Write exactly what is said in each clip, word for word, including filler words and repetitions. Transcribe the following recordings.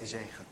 Die zegen.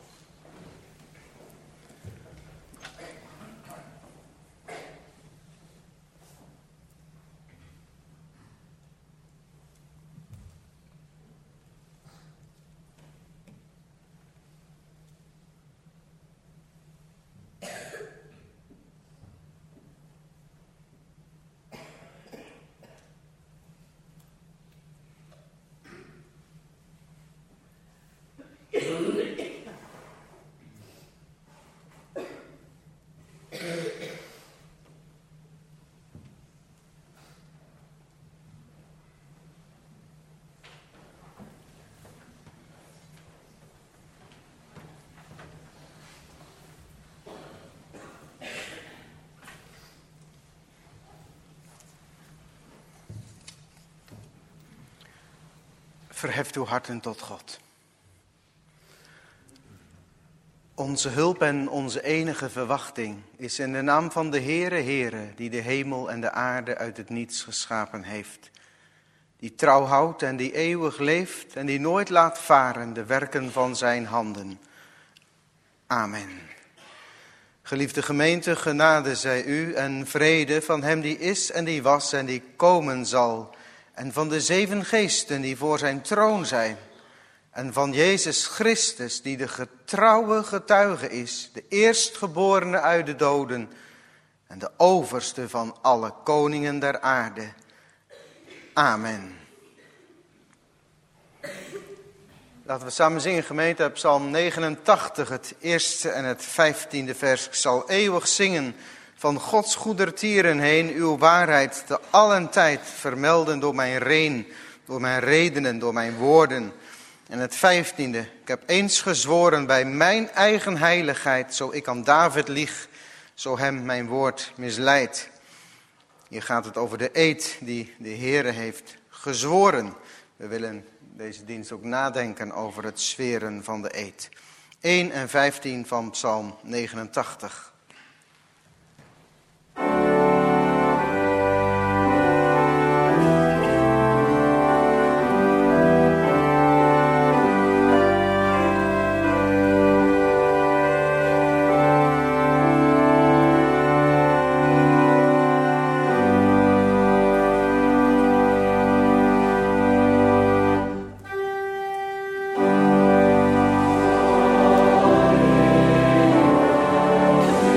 Verheft uw harten tot God. Onze hulp en onze enige verwachting is in de naam van de Heere Heere, die de hemel en de aarde uit het niets geschapen heeft. Die trouw houdt en die eeuwig leeft en die nooit laat varen de werken van zijn handen. Amen. Geliefde gemeente, genade zij u en vrede van hem die is en die was en die komen zal. En van de zeven geesten die voor zijn troon zijn. En van Jezus Christus die de getrouwe getuige is. De eerstgeborene uit de doden. En de overste van alle koningen der aarde. Amen. Laten we samen zingen, gemeente, uit Psalm negenentachtig, het eerste en het vijftiende vers. Ik zal eeuwig zingen van Gods goedertieren heen, uw waarheid te allen tijd vermelden door mijn reen, door mijn redenen, door mijn woorden. En het vijftiende, ik heb eens gezworen bij mijn eigen heiligheid, zo ik aan David lieg, zo hem mijn woord misleidt. Hier gaat het over de eed die de Heere heeft gezworen. We willen deze dienst ook nadenken over het zweren van de eed. één en vijftien van Psalm negenentachtig. Oh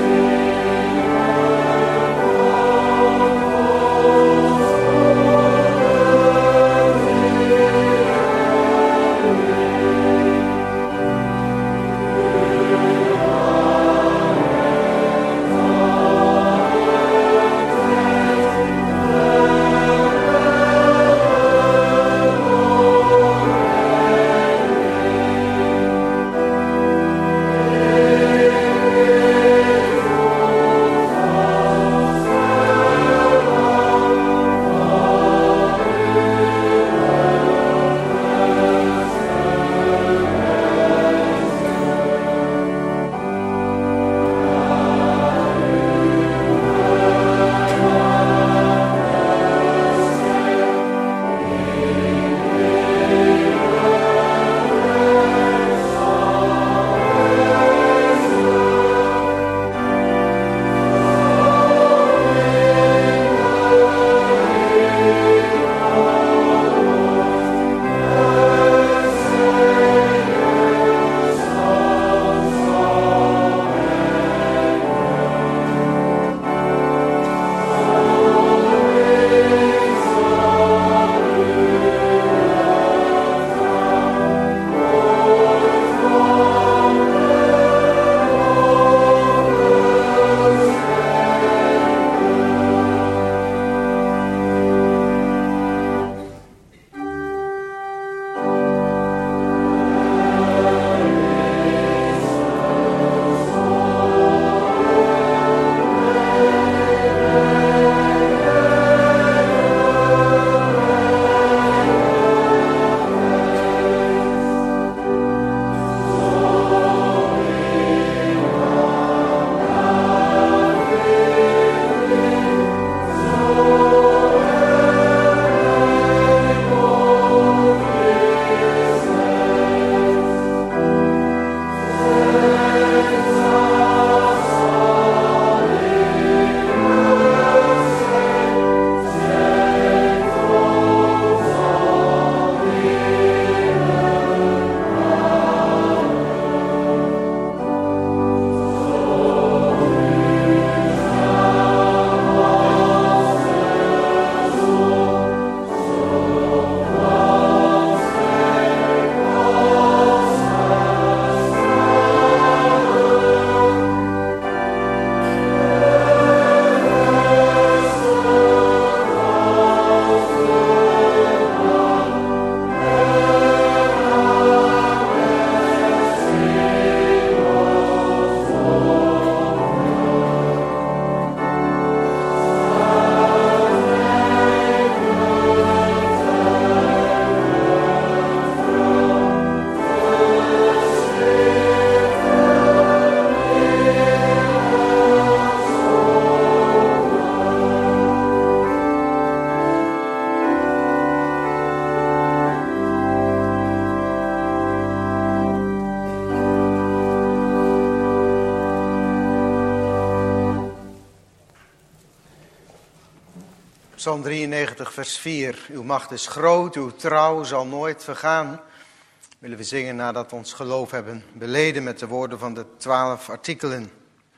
Psalm drieënnegentig, vers vier. Uw macht is groot, uw trouw zal nooit vergaan. Willen we zingen nadat we ons geloof hebben beleden met de woorden van de twaalf artikelen.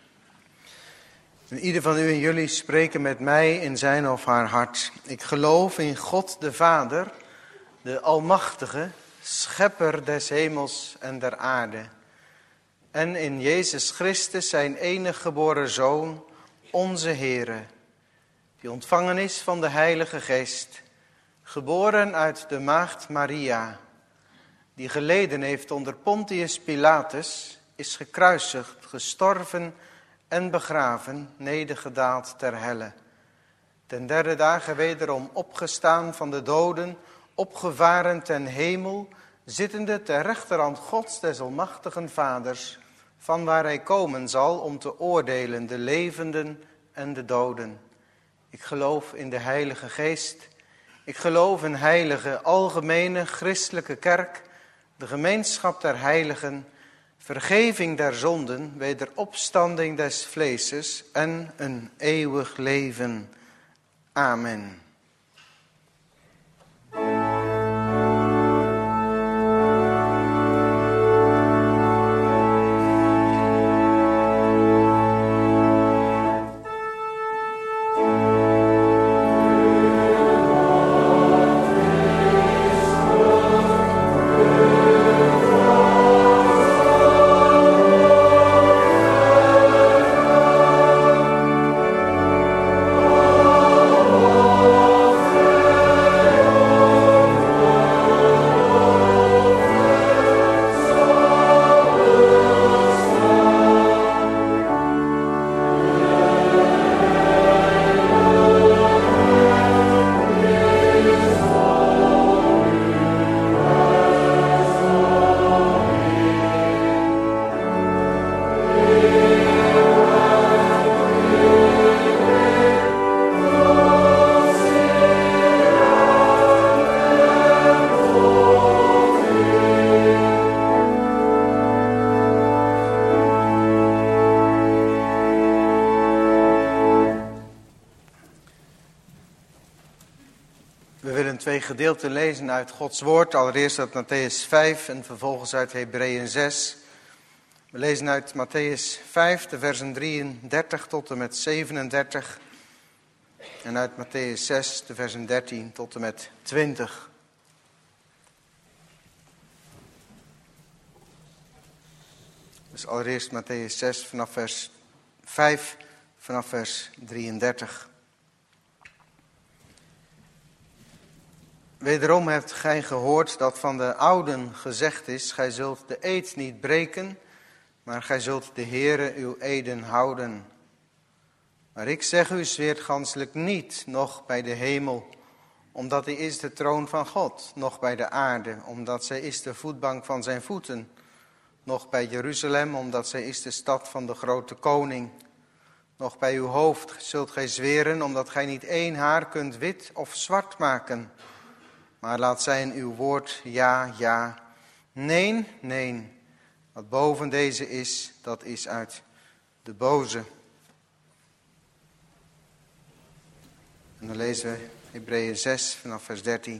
En ieder van u en jullie spreken met mij in zijn of haar hart. Ik geloof in God de Vader, de Almachtige, schepper des hemels en der aarde. En in Jezus Christus, zijn enige geboren Zoon, onze Heere, die ontvangen is van de Heilige Geest, geboren uit de maagd Maria, die geleden heeft onder Pontius Pilatus, is gekruisigd, gestorven en begraven, nedergedaald ter helle. Ten derde dagen wederom opgestaan van de doden, opgevaren ten hemel, zittende ter rechterhand Gods des almachtigen Vaders, van waar hij komen zal om te oordelen de levenden en de doden. Ik geloof in de Heilige Geest. Ik geloof in heilige, algemene, christelijke kerk, de gemeenschap der heiligen, vergeving der zonden, wederopstanding des vleeses en een eeuwig leven. Amen. Twee gedeelten lezen uit Gods woord. Allereerst uit Matthäus vijf en vervolgens uit Hebreeën zes. We lezen uit Matthäus vijf, de versen drieëndertig tot en met zevenendertig. En uit Matthäus zes, de versen dertien tot en met twintig. Dus allereerst Matthäus zes vanaf vers vijf, vanaf vers drieëndertig. Wederom hebt gij gehoord dat van de ouden gezegd is, gij zult de eed niet breken, maar gij zult de Heere uw eden houden. Maar ik zeg u, zweert ganselijk niet, noch bij de hemel, omdat hij is de troon van God, noch bij de aarde, omdat zij is de voetbank van zijn voeten, noch bij Jeruzalem, omdat zij is de stad van de grote koning. Noch bij uw hoofd zult gij zweren, omdat gij niet één haar kunt wit of zwart maken. Maar laat zijn uw woord ja, ja, nee, nee. Wat boven deze is, dat is uit de boze. En dan lezen we Hebreeën zes vanaf vers dertien.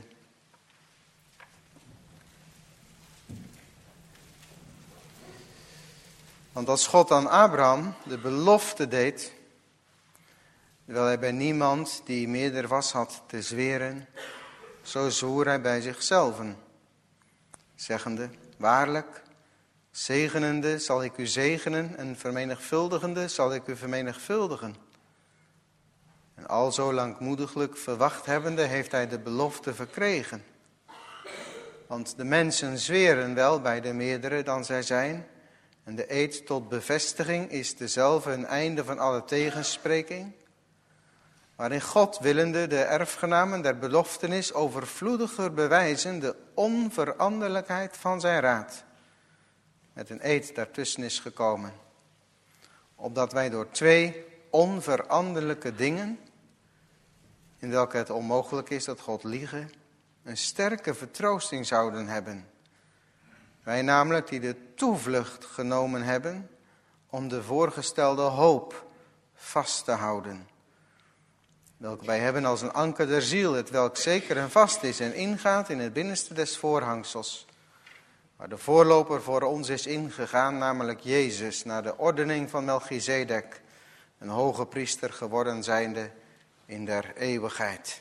Want als God aan Abraham de belofte deed, terwijl hij bij niemand die meerder was had te zweren, zo zwoer hij bij zichzelf, zeggende, waarlijk, zegenende zal ik u zegenen en vermenigvuldigende zal ik u vermenigvuldigen. En al zo langmoediglijk verwacht hebbende heeft hij de belofte verkregen. Want de mensen zweren wel bij de meerdere dan zij zijn, en de eed tot bevestiging is dezelfde een einde van alle tegenspreking, waarin God willende de erfgenamen der beloftenis overvloediger bewijzen de onveranderlijkheid van zijn raad, met een eed daartussen is gekomen, opdat wij door twee onveranderlijke dingen, in welke het onmogelijk is dat God liege, een sterke vertroosting zouden hebben. Wij namelijk die de toevlucht genomen hebben om de voorgestelde hoop vast te houden. welke wij hebben als een anker der ziel, het welk zeker en vast is en ingaat in het binnenste des voorhangsels, waar de voorloper voor ons is ingegaan, namelijk Jezus, naar de ordening van Melchizedek, een hoge priester geworden zijnde in der eeuwigheid.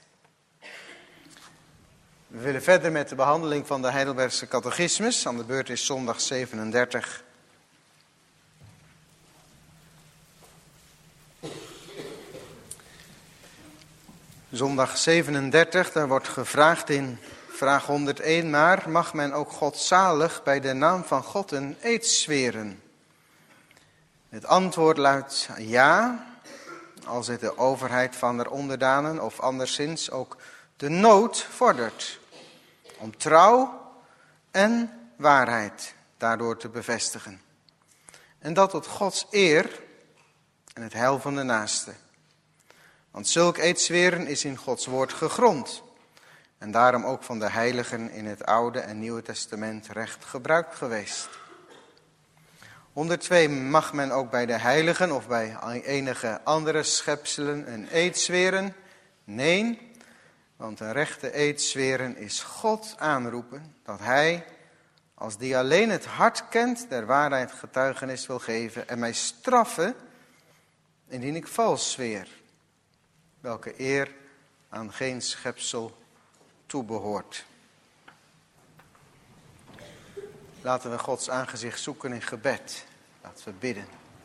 We willen verder met de behandeling van de Heidelbergse catechismus. Aan de beurt is zondag zevenendertig. Zondag zevenendertig, daar wordt gevraagd in vraag honderdéén, maar mag men ook godzalig bij de naam van God een eed zweren? Het antwoord luidt ja, als het de overheid van de onderdanen of anderszins ook de nood vordert, om trouw en waarheid daardoor te bevestigen. En dat tot Gods eer en het heil van de naaste. Want zulk eedzweren is in Gods woord gegrond. En daarom ook van de heiligen in het Oude en Nieuwe Testament recht gebruikt geweest. honderdtwee, mag men ook bij de heiligen of bij enige andere schepselen een eed zweren? Nee, want een rechte eed zweren is God aanroepen, dat hij, als die alleen het hart kent, der waarheid getuigenis wil geven en mij straffen, indien ik vals zweer, welke eer aan geen schepsel toebehoort. Laten we Gods aangezicht zoeken in gebed. Laten we bidden.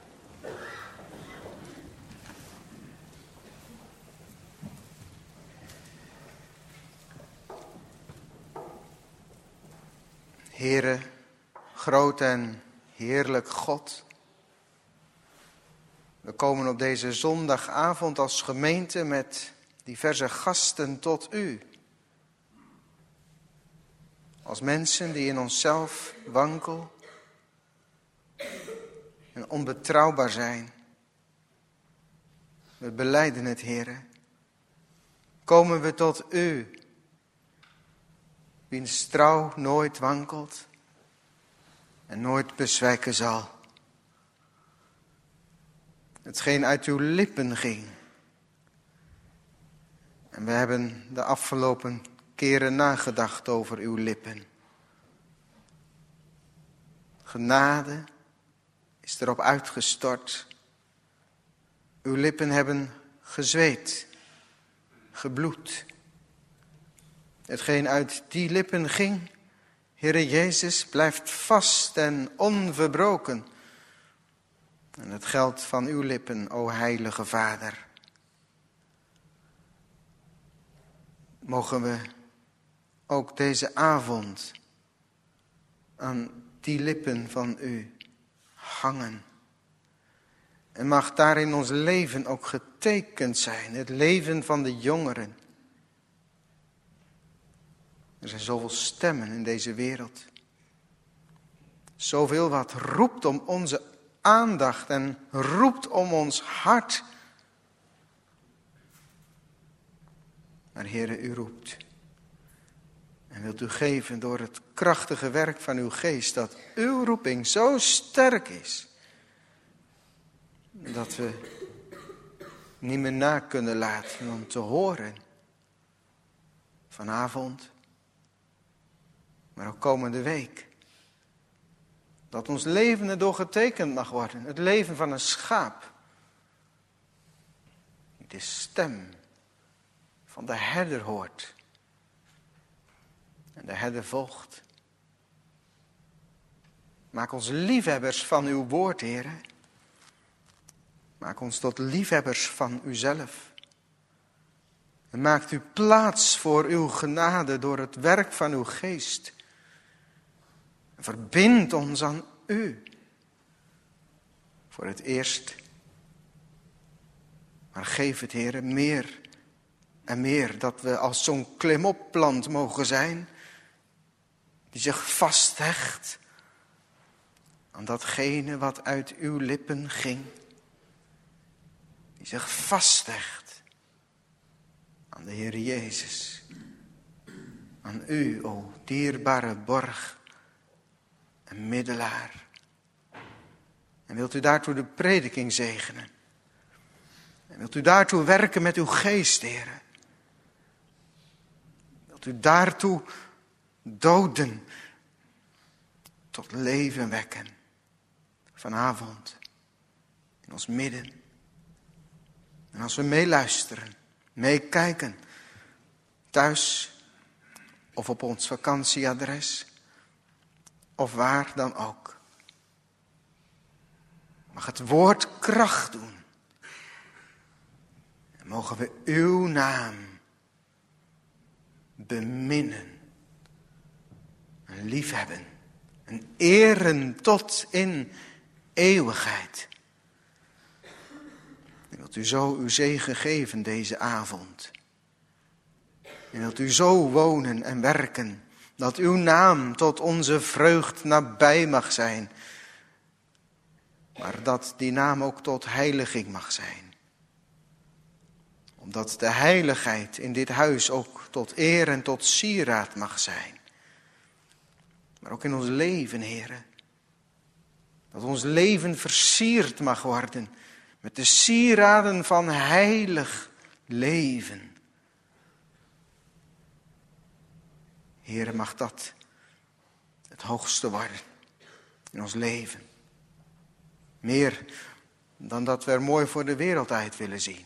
Heere, groot en heerlijk God. We komen op deze zondagavond als gemeente met diverse gasten tot u. Als mensen die in onszelf wankel en onbetrouwbaar zijn. We belijden het, Heere. Komen we tot u, wiens trouw nooit wankelt en nooit bezwijken zal. Hetgeen uit uw lippen ging. En we hebben de afgelopen keren nagedacht over uw lippen. Genade is erop uitgestort. Uw lippen hebben gezweet, gebloed. Hetgeen uit die lippen ging, Heere Jezus, blijft vast en onverbroken. En het geldt van uw lippen, o heilige Vader. Mogen we ook deze avond aan die lippen van u hangen. En mag daarin ons leven ook getekend zijn, het leven van de jongeren. Er zijn zoveel stemmen in deze wereld. Zoveel wat roept om onze aandacht en roept om ons hart. Maar Heere, u roept. En wilt u geven door het krachtige werk van uw geest, dat uw roeping zo sterk is, dat we niet meer na kunnen laten om te horen. Vanavond, maar ook komende week. Dat ons leven erdoor getekend mag worden. Het leven van een schaap. Die de stem van de herder hoort. En de herder volgt. Maak ons liefhebbers van uw woord, Heere. Maak ons tot liefhebbers van uzelf. En maakt u plaats voor uw genade door het werk van uw geest. En verbind ons aan u. Voor het eerst. Maar geef het, Heere, meer en meer. Dat we als zo'n klimopplant mogen zijn. Die zich vasthecht aan datgene wat uit uw lippen ging. Die zich vasthecht aan de Heer Jezus. Aan u, o dierbare borg en middelaar. En wilt u daartoe de prediking zegenen. En wilt u daartoe werken met uw geest, Heere. Wilt u daartoe doden tot leven wekken. Vanavond in ons midden. En als we meeluisteren, meekijken, thuis of op ons vakantieadres, of waar dan ook. Mag het woord kracht doen. En mogen we uw naam beminnen. En liefhebben. En eren tot in eeuwigheid. En wilt u zo uw zegen geven deze avond. En wilt u zo wonen en werken. Dat uw naam tot onze vreugd nabij mag zijn. Maar dat die naam ook tot heiliging mag zijn. Omdat de heiligheid in dit huis ook tot eer en tot sieraad mag zijn. Maar ook in ons leven, Heere. Dat ons leven versierd mag worden met de sieraden van heilig leven. Heere, mag dat het hoogste worden in ons leven. Meer dan dat we er mooi voor de wereld uit willen zien.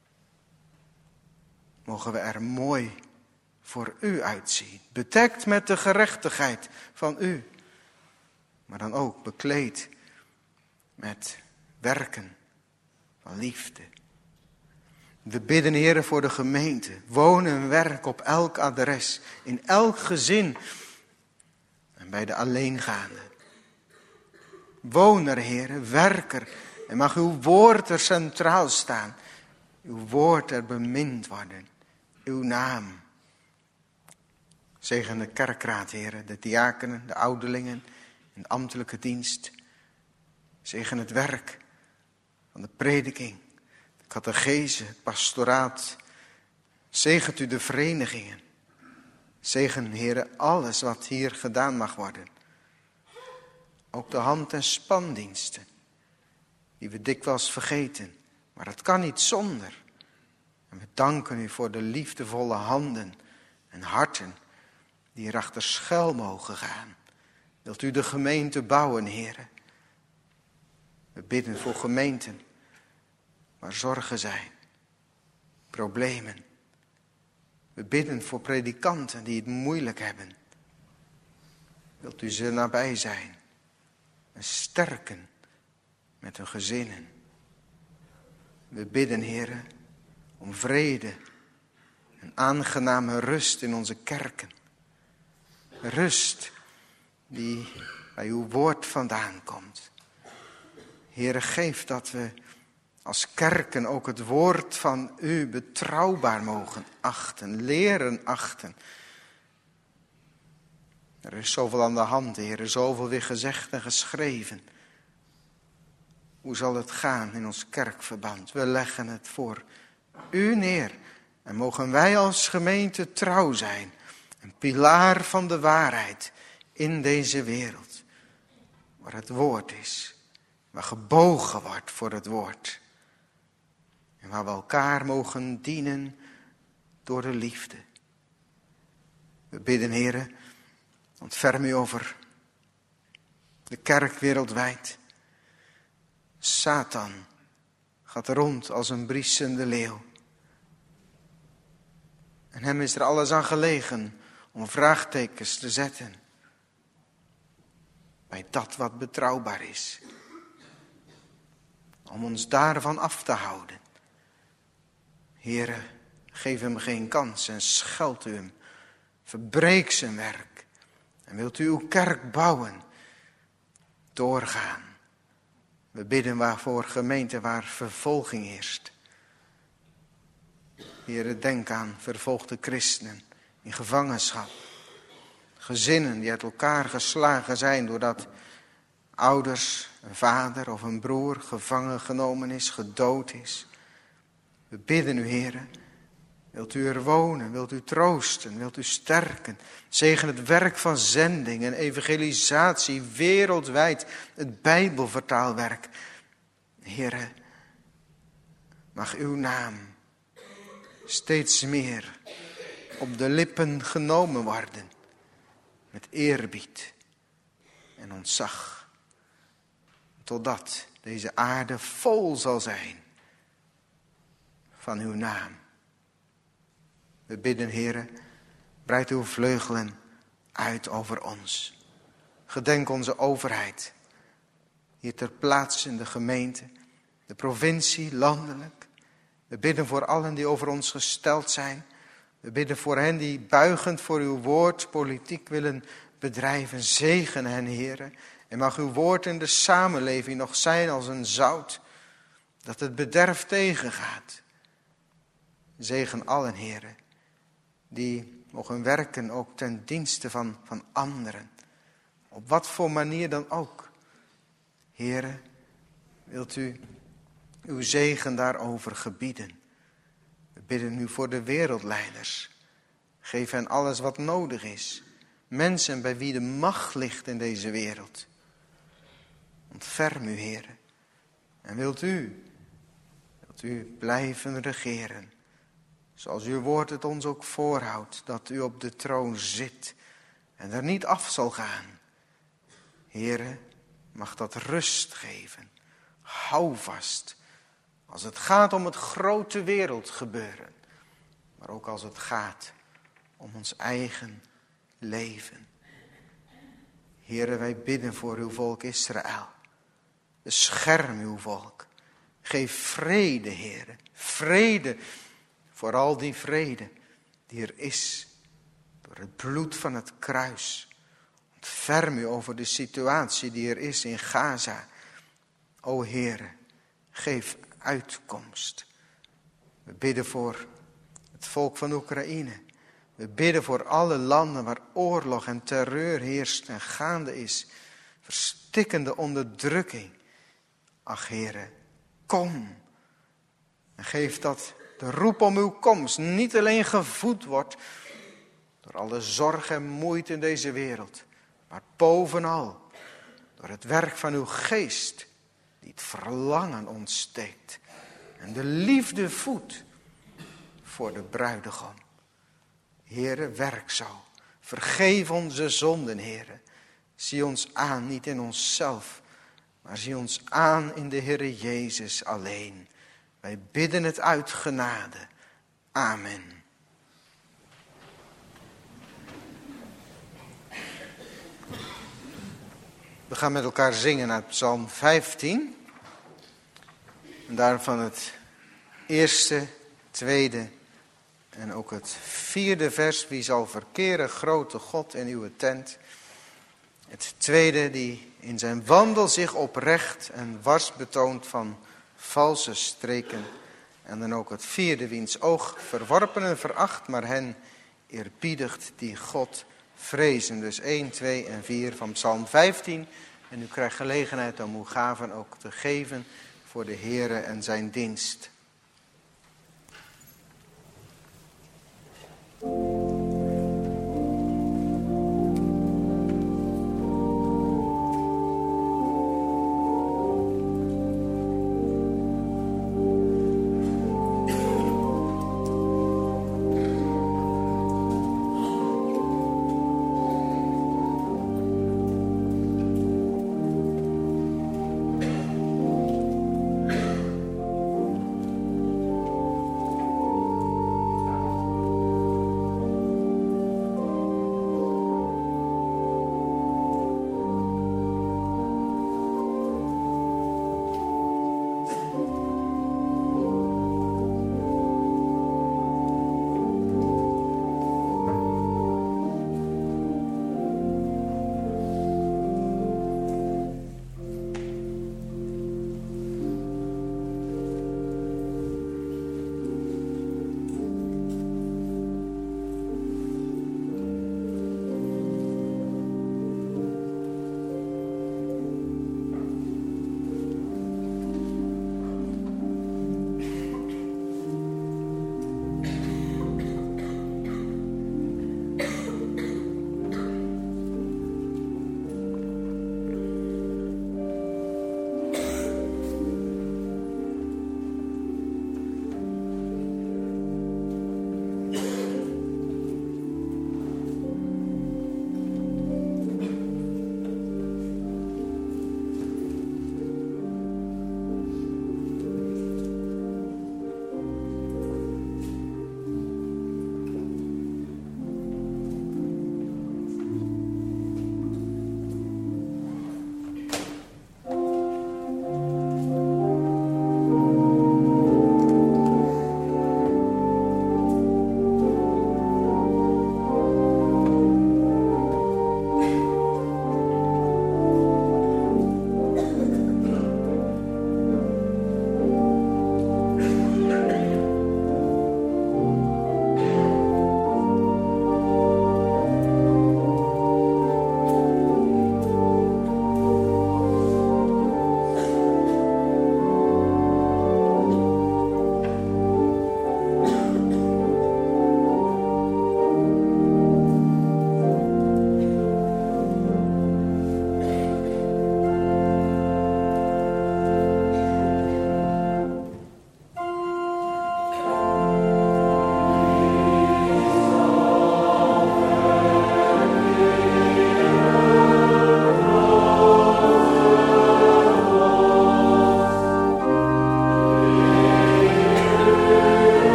Mogen we er mooi voor u uitzien. Bedekt met de gerechtigheid van u. Maar dan ook bekleed met werken van liefde. We bidden, Heere, voor de gemeente. Wonen en werk op elk adres. In elk gezin. En bij de alleengaande. Woon er, Heere, werk er. En mag uw woord er centraal staan. Uw woord er bemind worden. Uw naam. Zegen de kerkraad, Heere, de diakenen, de ouderlingen en de ambtelijke dienst. Zegen het werk van de prediking, de catechese, het pastoraat. Zegent u de verenigingen. Zegen, Heere, alles wat hier gedaan mag worden. Ook de hand- en spandiensten, die we dikwijls vergeten. Maar dat kan niet zonder. En we danken u voor de liefdevolle handen en harten die erachter schuil mogen gaan. Wilt u de gemeente bouwen, Heere? We bidden voor gemeenten waar zorgen zijn, problemen. We bidden voor predikanten die het moeilijk hebben. Wilt u ze nabij zijn en sterken met hun gezinnen. We bidden, Heere, om vrede en aangename rust in onze kerken. Rust die bij uw woord vandaan komt. Heere, geef dat we als kerken ook het woord van u betrouwbaar mogen achten, leren achten. Er is zoveel aan de hand, Heere, zoveel weer gezegd en geschreven. Hoe zal het gaan in ons kerkverband? We leggen het voor u neer. En mogen wij als gemeente trouw zijn. Een pilaar van de waarheid in deze wereld. Waar het woord is. Waar gebogen wordt voor het woord. En waar we elkaar mogen dienen door de liefde. We bidden, Heere, ontferm u over de kerk wereldwijd. Satan gaat rond als een briesende leeuw. En hem is er alles aan gelegen om vraagtekens te zetten. Bij dat wat betrouwbaar is. Om ons daarvan af te houden. Heere, geef hem geen kans en scheld u hem. Verbreek zijn werk. En wilt u uw kerk bouwen. Doorgaan. We bidden waarvoor gemeenten waar vervolging heerst. Heere, denk aan vervolgde christenen in gevangenschap. Gezinnen die uit elkaar geslagen zijn doordat ouders, een vader of een broer gevangen genomen is, gedood is. We bidden u, Heere, wilt u er wonen, wilt u troosten, wilt u sterken. Zegen het werk van zending en evangelisatie wereldwijd, het Bijbelvertaalwerk. Heere, mag uw naam steeds meer op de lippen genomen worden. Met eerbied en ontzag. Totdat deze aarde vol zal zijn van uw naam. We bidden, Heere, breid uw vleugelen uit over ons. Gedenk onze overheid. Hier ter plaatse in de gemeente, de provincie, landelijk. We bidden voor allen die over ons gesteld zijn. We bidden voor hen die buigend voor uw woord politiek willen bedrijven. Zegen hen, Heere. En mag uw woord in de samenleving nog zijn als een zout, dat het bederf tegengaat. Zegen allen, Heere, die mogen werken ook ten dienste van, van anderen. Op wat voor manier dan ook. Heere, wilt u uw zegen daarover gebieden. We bidden u voor de wereldleiders. Geef hen alles wat nodig is. Mensen bij wie de macht ligt in deze wereld. Ontferm u, Heere. En wilt u, wilt u blijven regeren. Zoals uw woord het ons ook voorhoudt. Dat u op de troon zit. En er niet af zal gaan. Heere, mag dat rust geven. Hou vast. Als het gaat om het grote wereldgebeuren. Maar ook als het gaat om ons eigen leven. Heere, wij bidden voor uw volk Israël. Bescherm uw volk. Geef vrede, Heere. Vrede. Vooral die vrede die er is. Door het bloed van het kruis. Ontferm u over de situatie die er is in Gaza. O Heere, geef uitkomst. We bidden voor het volk van Oekraïne. We bidden voor alle landen waar oorlog en terreur heerst en gaande is. Verstikkende onderdrukking. Ach Heere, kom. En geef dat de roep om uw komst niet alleen gevoed wordt door alle zorg en moeite in deze wereld. Maar bovenal door het werk van uw geest die het verlangen ontsteekt. En de liefde voedt voor de bruidegom. Heere, werk zo. Vergeef onze zonden, Heere. Zie ons aan, niet in onszelf, maar zie ons aan in de Heere Jezus alleen. Wij bidden het uit genade. Amen. We gaan met elkaar zingen uit Psalm vijftien. En daarvan het eerste, tweede en ook het vierde vers. Wie zal verkeren, grote God, in uw tent. Het tweede, die in zijn wandel zich oprecht en wars betoont van valse streken. En dan ook het vierde, wiens oog verworpen en veracht, maar hen eerbiedigt die God vrezen. Dus één, twee en vier van Psalm vijftien. En u krijgt gelegenheid om uw gaven ook te geven voor de Heere en zijn dienst.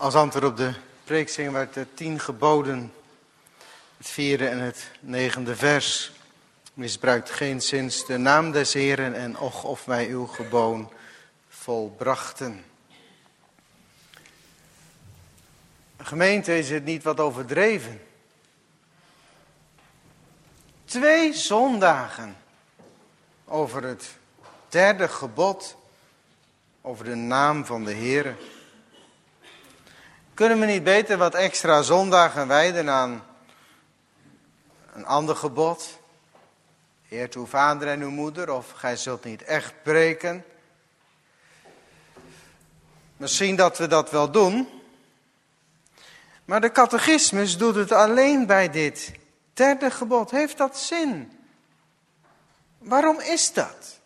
Als antwoord op de preek zingen we uit de tien geboden, het vierde en het negende vers. Misbruikt geenszins de naam des Heeren en och of wij uw geboon volbrachten. Gemeente, is het niet wat overdreven? Twee zondagen over het derde gebod, over de naam van de Heere. Kunnen we niet beter wat extra zondagen wijden aan een ander gebod? Eert uw vader en uw moeder, of gij zult niet echt preken. Misschien dat we dat wel doen. Maar de catechismus doet het alleen bij dit derde gebod. Heeft dat zin? Waarom is dat?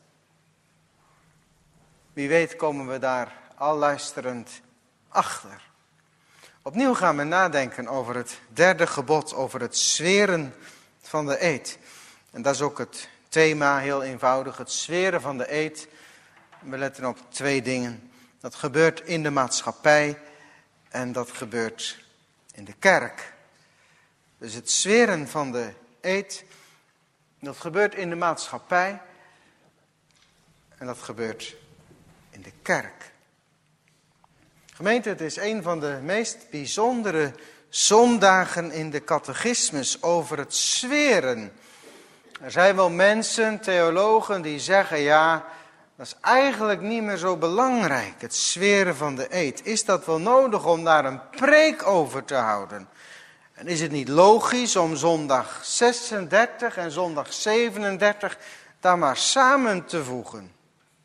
Wie weet komen we daar al luisterend achter. Opnieuw gaan we nadenken over het derde gebod, over het zweren van de eed. En dat is ook het thema, heel eenvoudig, het zweren van de eed. We letten op twee dingen. Dat gebeurt in de maatschappij en dat gebeurt in de kerk. Dus het zweren van de eed, dat gebeurt in de maatschappij en dat gebeurt in de kerk. Gemeente, het is een van de meest bijzondere zondagen in de catechismus over het zweren. Er zijn wel mensen, theologen, die zeggen, ja, dat is eigenlijk niet meer zo belangrijk, het zweren van de eed. Is dat wel nodig om daar een preek over te houden? En is het niet logisch om zondag zesendertig en zondag zevenendertig daar maar samen te voegen?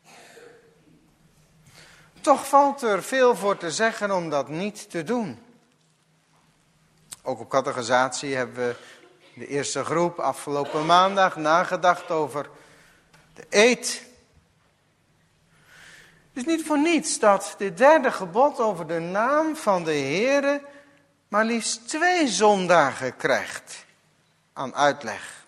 Toch valt er veel voor te zeggen om dat niet te doen. Ook op catechisatie hebben we de eerste groep afgelopen maandag nagedacht over de eed. Het is niet voor niets dat dit derde gebod over de naam van de Heere maar liefst twee zondagen krijgt aan uitleg.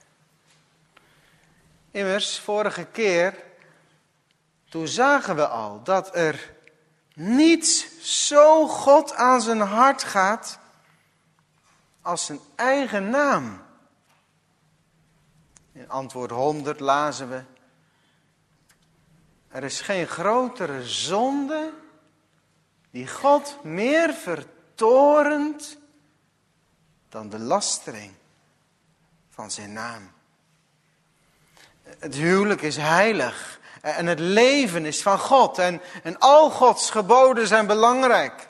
Immers, vorige keer, toen zagen we al dat er niets zo God aan zijn hart gaat als zijn eigen naam. In antwoord honderd lazen we: er is geen grotere zonde die God meer vertorent dan de lastering van zijn naam. Het huwelijk is heilig en het leven is van God en, en al Gods geboden zijn belangrijk.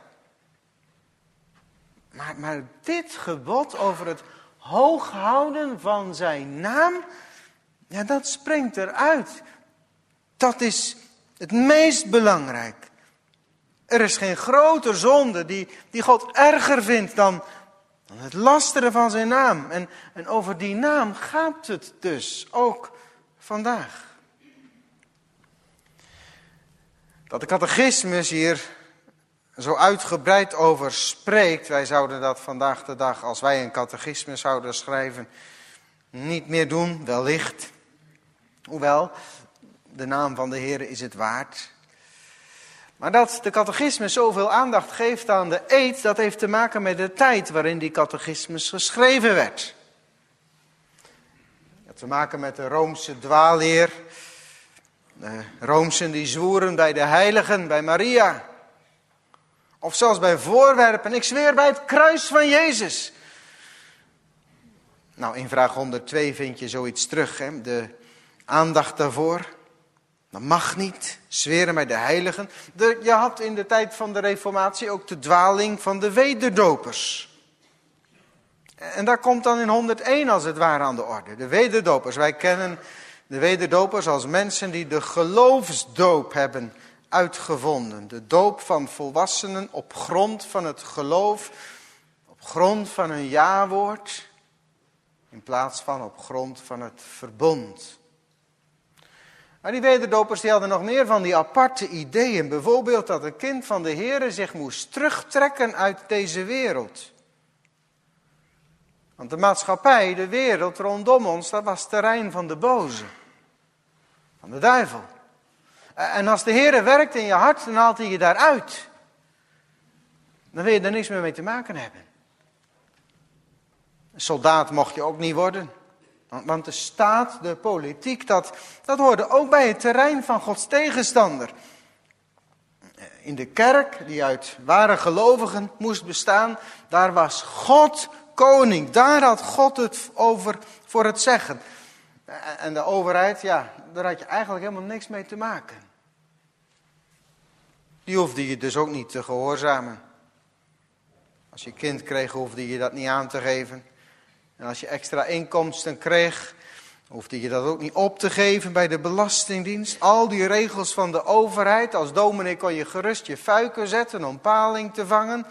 Maar, maar dit gebod over het hooghouden van zijn naam, ja, dat springt eruit. Dat is het meest belangrijk. Er is geen groter zonde die, die God erger vindt dan, dan het lasteren van zijn naam. En, en over die naam gaat het dus ook vandaag. Dat de catechismus hier zo uitgebreid over spreekt, wij zouden dat vandaag de dag, als wij een catechismus zouden schrijven, niet meer doen, wellicht. Hoewel, de naam van de Heer is het waard. Maar dat de catechismus zoveel aandacht geeft aan de eed, dat heeft te maken met de tijd waarin die catechismus geschreven werd. Dat heeft te maken met de Roomse dwaalleer. De Roomsen die zwoeren bij de heiligen, bij Maria. Of zelfs bij voorwerpen. Ik zweer bij het kruis van Jezus. Nou, in vraag honderdtwee vind je zoiets terug, hè? De aandacht daarvoor. Dat mag niet, zweren bij de heiligen. De, je had in de tijd van de Reformatie ook de dwaling van de wederdopers. En daar komt dan in honderdéén als het ware aan de orde. De wederdopers, wij kennen de wederdopers als mensen die de geloofsdoop hebben uitgevonden. De doop van volwassenen op grond van het geloof, op grond van een ja-woord, in plaats van op grond van het verbond. Maar die wederdopers die hadden nog meer van die aparte ideeën. Bijvoorbeeld dat een kind van de Heere zich moest terugtrekken uit deze wereld. Want de maatschappij, de wereld rondom ons, dat was terrein van de boze. Van de duivel. En als de Heere werkt in je hart, dan haalt hij je daaruit. Dan wil je er niks meer mee te maken hebben. Een soldaat mocht je ook niet worden. Want de staat, de politiek, dat, dat hoorde ook bij het terrein van Gods tegenstander. In de kerk, die uit ware gelovigen moest bestaan, daar was God koning. Daar had God het over voor het zeggen. En de overheid, ja, daar had je eigenlijk helemaal niks mee te maken. Die hoefde je dus ook niet te gehoorzamen. Als je kind kreeg, hoefde je dat niet aan te geven. En als je extra inkomsten kreeg, hoefde je dat ook niet op te geven bij de Belastingdienst. Al die regels van de overheid, als dominee kon je gerust je fuiken zetten om paling te vangen.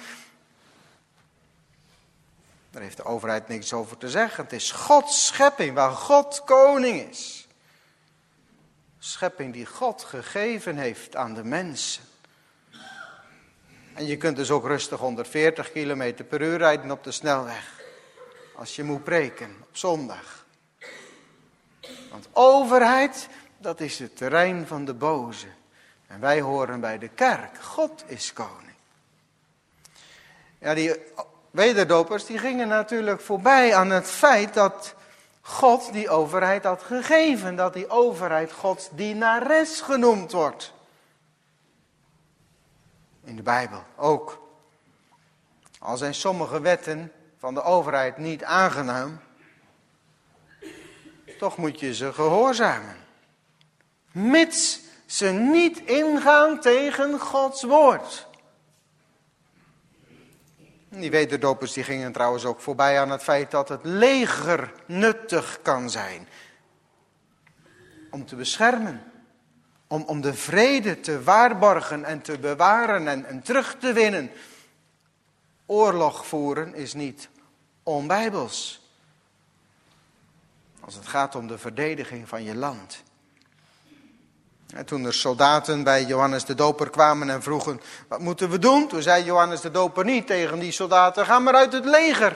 Daar heeft de overheid niks over te zeggen. Het is Gods schepping, waar God koning is. Schepping die God gegeven heeft aan de mensen. En je kunt dus ook rustig honderdveertig kilometer per uur rijden op de snelweg. Als je moet preken op zondag. Want overheid, dat is het terrein van de boze. En wij horen bij de kerk. God is koning. Ja, die wederdopers die gingen natuurlijk voorbij aan het feit dat God die overheid had gegeven. Dat die overheid Gods dienares genoemd wordt. In de Bijbel ook. Al zijn sommige wetten van de overheid niet aangenaam, toch moet je ze gehoorzamen. Mits ze niet ingaan tegen Gods woord. Die wederdopers die gingen trouwens ook voorbij aan het feit dat het leger nuttig kan zijn. Om te beschermen. Om, om de vrede te waarborgen en te bewaren en, en terug te winnen. Oorlog voeren is niet onbijbels. Als het gaat om de verdediging van je land. En toen er soldaten bij Johannes de Doper kwamen en vroegen, wat moeten we doen? Toen zei Johannes de Doper niet tegen die soldaten, ga maar uit het leger.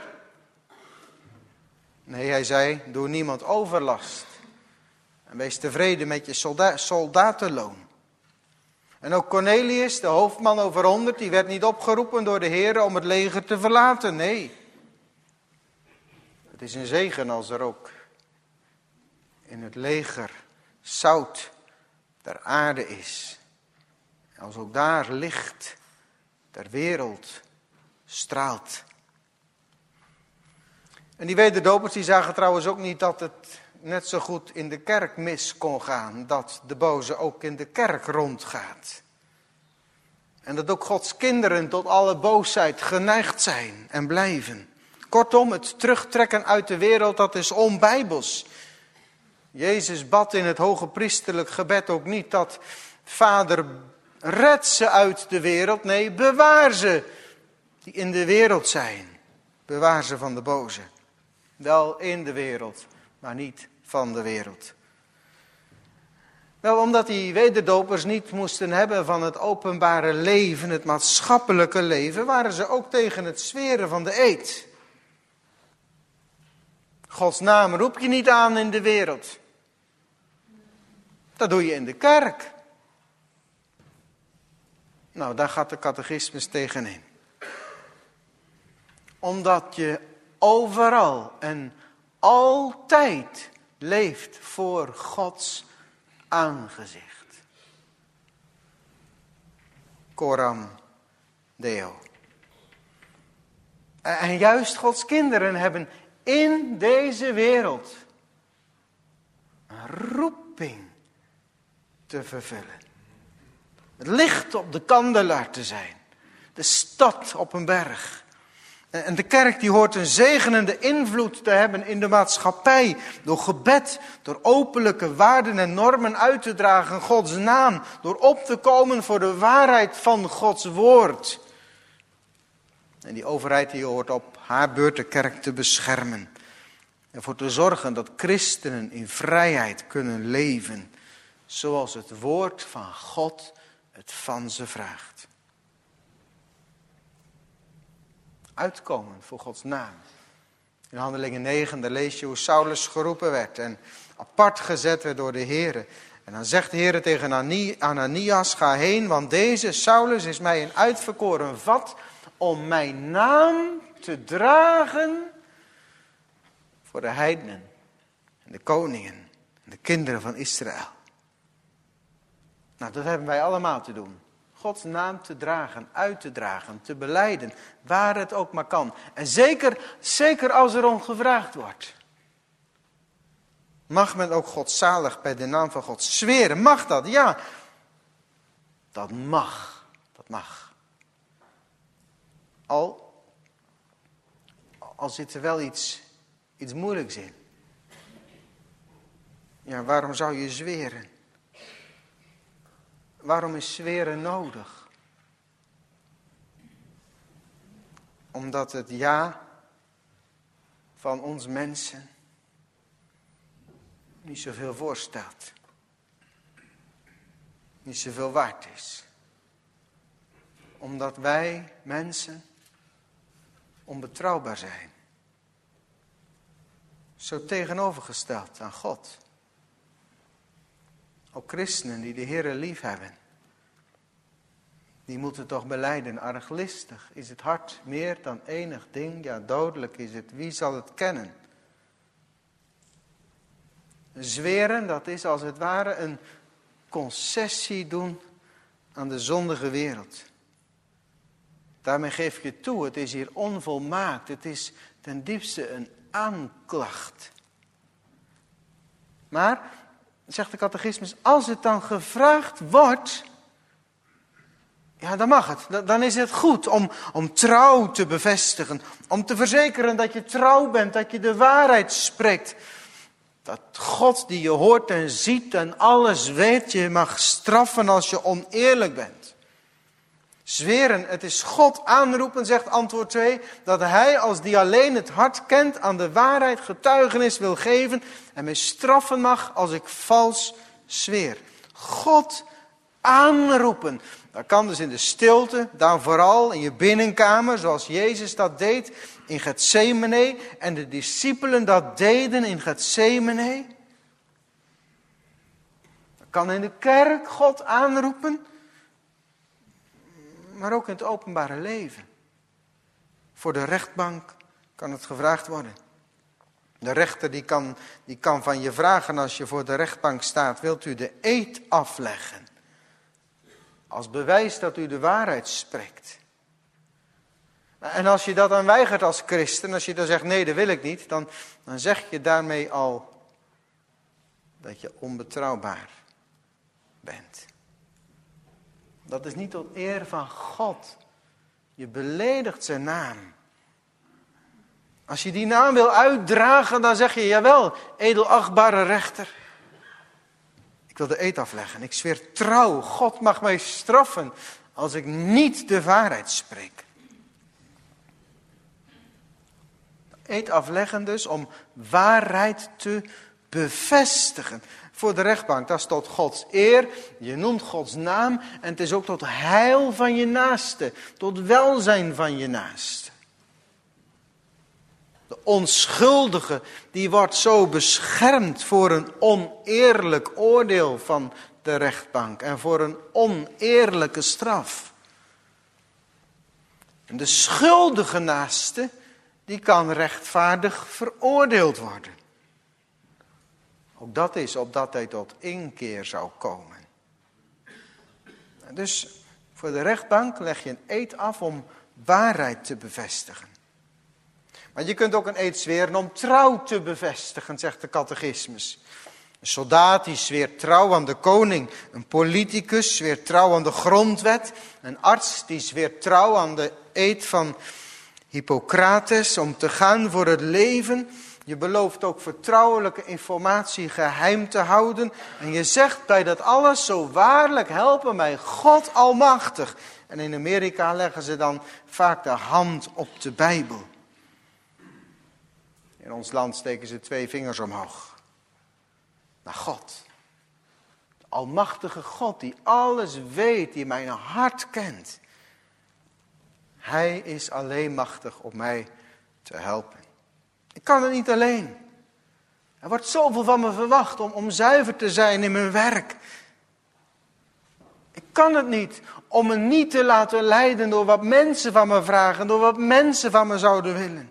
Nee, hij zei, doe niemand overlast. En wees tevreden met je solda- soldatenloon. En ook Cornelius, de hoofdman over honderd, die werd niet opgeroepen door de Heer om het leger te verlaten. Nee. Het is een zegen als er ook in het leger zout der aarde is. Als ook daar licht der wereld straalt. En die wederdopers die zagen trouwens ook niet dat het net zo goed in de kerk mis kon gaan. Dat de boze ook in de kerk rondgaat. En dat ook Gods kinderen tot alle boosheid geneigd zijn en blijven. Kortom, het terugtrekken uit de wereld, dat is onbijbels. Jezus bad in het hoge priesterlijk gebed ook niet dat Vader red ze uit de wereld. Nee, bewaar ze die in de wereld zijn. Bewaar ze van de boze. Wel in de wereld, maar niet van de wereld. Wel, omdat die wederdopers niet moesten hebben van het openbare leven, het maatschappelijke leven, waren ze ook tegen het zweren van de eed. Gods naam roep je niet aan in de wereld. Dat doe je in de kerk. Nou, daar gaat de catechismus tegenin. Omdat je overal en altijd leeft voor Gods aangezicht. Coram Deo. En juist Gods kinderen hebben in deze wereld een roeping te vervullen. Het licht op de kandelaar te zijn. De stad op een berg. En de kerk die hoort een zegenende invloed te hebben in de maatschappij. Door gebed, door openlijke waarden en normen uit te dragen in Gods naam. Door op te komen voor de waarheid van Gods woord. En die overheid die hoort op haar beurt de kerk te beschermen. En voor te zorgen dat christenen in vrijheid kunnen leven. Zoals het woord van God het van ze vraagt. Uitkomen voor Gods naam. In Handelingen negen, daar lees je hoe Saulus geroepen werd en apart gezet werd door de Heer. En dan zegt de Heer tegen Ananias, ga heen, want deze Saulus is mij een uitverkoren vat om mijn naam te dragen voor de heidenen en de koningen en de kinderen van Israël. Nou, dat hebben wij allemaal te doen. Gods naam te dragen, uit te dragen, te belijden, waar het ook maar kan. En zeker, zeker als er om gevraagd wordt. Mag men ook godzalig bij de naam van God zweren? Mag dat? Ja. Dat mag. Dat mag. Al, al zit er wel iets, iets moeilijks in. Ja, waarom zou je zweren? Waarom is zweren nodig? Omdat het ja van ons mensen niet zoveel voorstelt. Niet zoveel waard is. Omdat wij mensen onbetrouwbaar zijn. Zo tegenovergesteld aan God. Ook christenen die de Heere lief hebben. Die moeten toch belijden. Arglistig is het hart meer dan enig ding. Ja, dodelijk is het. Wie zal het kennen? Zweren, dat is als het ware een concessie doen aan de zondige wereld. Daarmee geef je toe, het is hier onvolmaakt. Het is ten diepste een aanklacht. Maar, zegt de catechismus, als het dan gevraagd wordt, ja, dan mag het. Dan is het goed om, om trouw te bevestigen. Om te verzekeren dat je trouw bent, dat je de waarheid spreekt. Dat God die je hoort en ziet en alles weet, je mag straffen als je oneerlijk bent. Zweren, het is God aanroepen, zegt antwoord twee, dat hij als die alleen het hart kent aan de waarheid getuigenis wil geven en mij straffen mag als ik vals zweer. God aanroepen. Dat kan dus in de stilte, dan vooral in je binnenkamer, zoals Jezus dat deed in Getsemane en de discipelen dat deden in Getsemane. Dat kan in de kerk God aanroepen, maar ook in het openbare leven. Voor de rechtbank kan het gevraagd worden. De rechter die kan, die kan van je vragen als je voor de rechtbank staat, wilt u de eed afleggen? Als bewijs dat u de waarheid spreekt. En als je dat dan weigert als christen, als je dan zegt nee, dat wil ik niet, dan, dan zeg je daarmee al dat je onbetrouwbaar bent. Dat is niet tot eer van God. Je beledigt zijn naam. Als je die naam wil uitdragen, dan zeg je jawel, edelachtbare rechter. Ik wil de eed afleggen. Ik zweer trouw. God mag mij straffen als ik niet de waarheid spreek. Eed afleggen dus om waarheid te bevestigen. Voor de rechtbank, dat is tot Gods eer. Je noemt Gods naam en het is ook tot heil van je naaste. Tot welzijn van je naaste. De onschuldige, die wordt zo beschermd voor een oneerlijk oordeel van de rechtbank. En voor een oneerlijke straf. En de schuldige naaste, die kan rechtvaardig veroordeeld worden. Ook dat is opdat hij tot inkeer zou komen. Dus voor de rechtbank leg je een eed af om waarheid te bevestigen. Maar je kunt ook een eed zweren om trouw te bevestigen, zegt de catechismus. Een soldaat die zweert trouw aan de koning. Een politicus zweert trouw aan de grondwet. Een arts die zweert trouw aan de eed van Hippocrates om te gaan voor het leven. Je belooft ook vertrouwelijke informatie geheim te houden. En je zegt bij dat alles, zo waarlijk helpen mij God almachtig. En in Amerika leggen ze dan vaak de hand op de Bijbel. In ons land steken ze twee vingers omhoog. Naar God. De almachtige God die alles weet, die mijn hart kent. Hij is alleen machtig om mij te helpen. Ik kan het niet alleen. Er wordt zoveel van me verwacht om, om zuiver te zijn in mijn werk. Ik kan het niet om me niet te laten leiden door wat mensen van me vragen, door wat mensen van me zouden willen.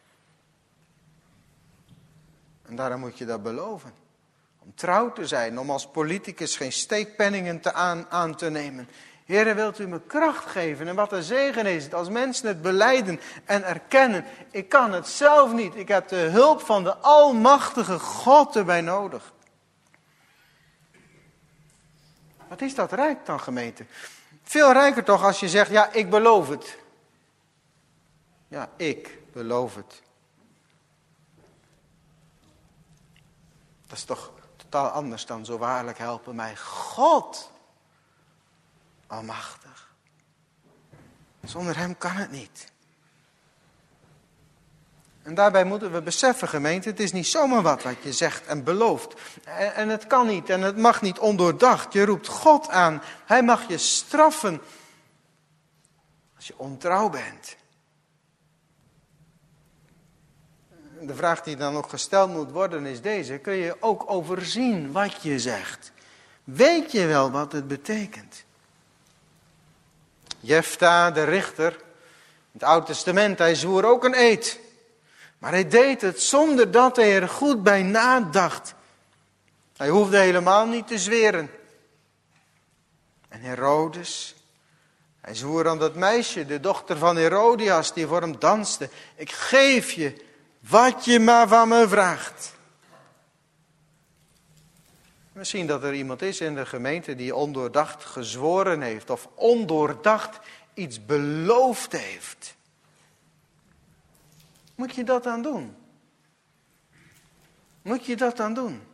En daarom moet je dat beloven. Om trouw te zijn, om als politicus geen steekpenningen te aan, aan te nemen. Heere, wilt u me kracht geven? En wat een zegen is het als mensen het belijden en erkennen. Ik kan het zelf niet. Ik heb de hulp van de almachtige God erbij nodig. Wat is dat rijk dan, gemeente? Veel rijker toch als je zegt, ja, ik beloof het. Ja, ik beloof het. Dat is toch totaal anders dan zo waarlijk helpen mij God. Almachtig. Zonder hem kan het niet. En daarbij moeten we beseffen, gemeente, het is niet zomaar wat wat je zegt en belooft. En, en het kan niet en het mag niet ondoordacht. Je roept God aan. Hij mag je straffen als je ontrouw bent. De vraag die dan nog gesteld moet worden is deze. Kun je ook overzien wat je zegt? Weet je wel wat het betekent? Jefta, de richter, in het Oude Testament, hij zwoer ook een eed. Maar hij deed het zonder dat hij er goed bij nadacht. Hij hoefde helemaal niet te zweren. En Herodes, hij zwoer aan dat meisje, de dochter van Herodias, die voor hem danste. Ik geef je wat je maar van me vraagt. Misschien dat er iemand is in de gemeente die ondoordacht gezworen heeft. Of ondoordacht iets beloofd heeft. Moet je dat dan doen? Moet je dat dan doen?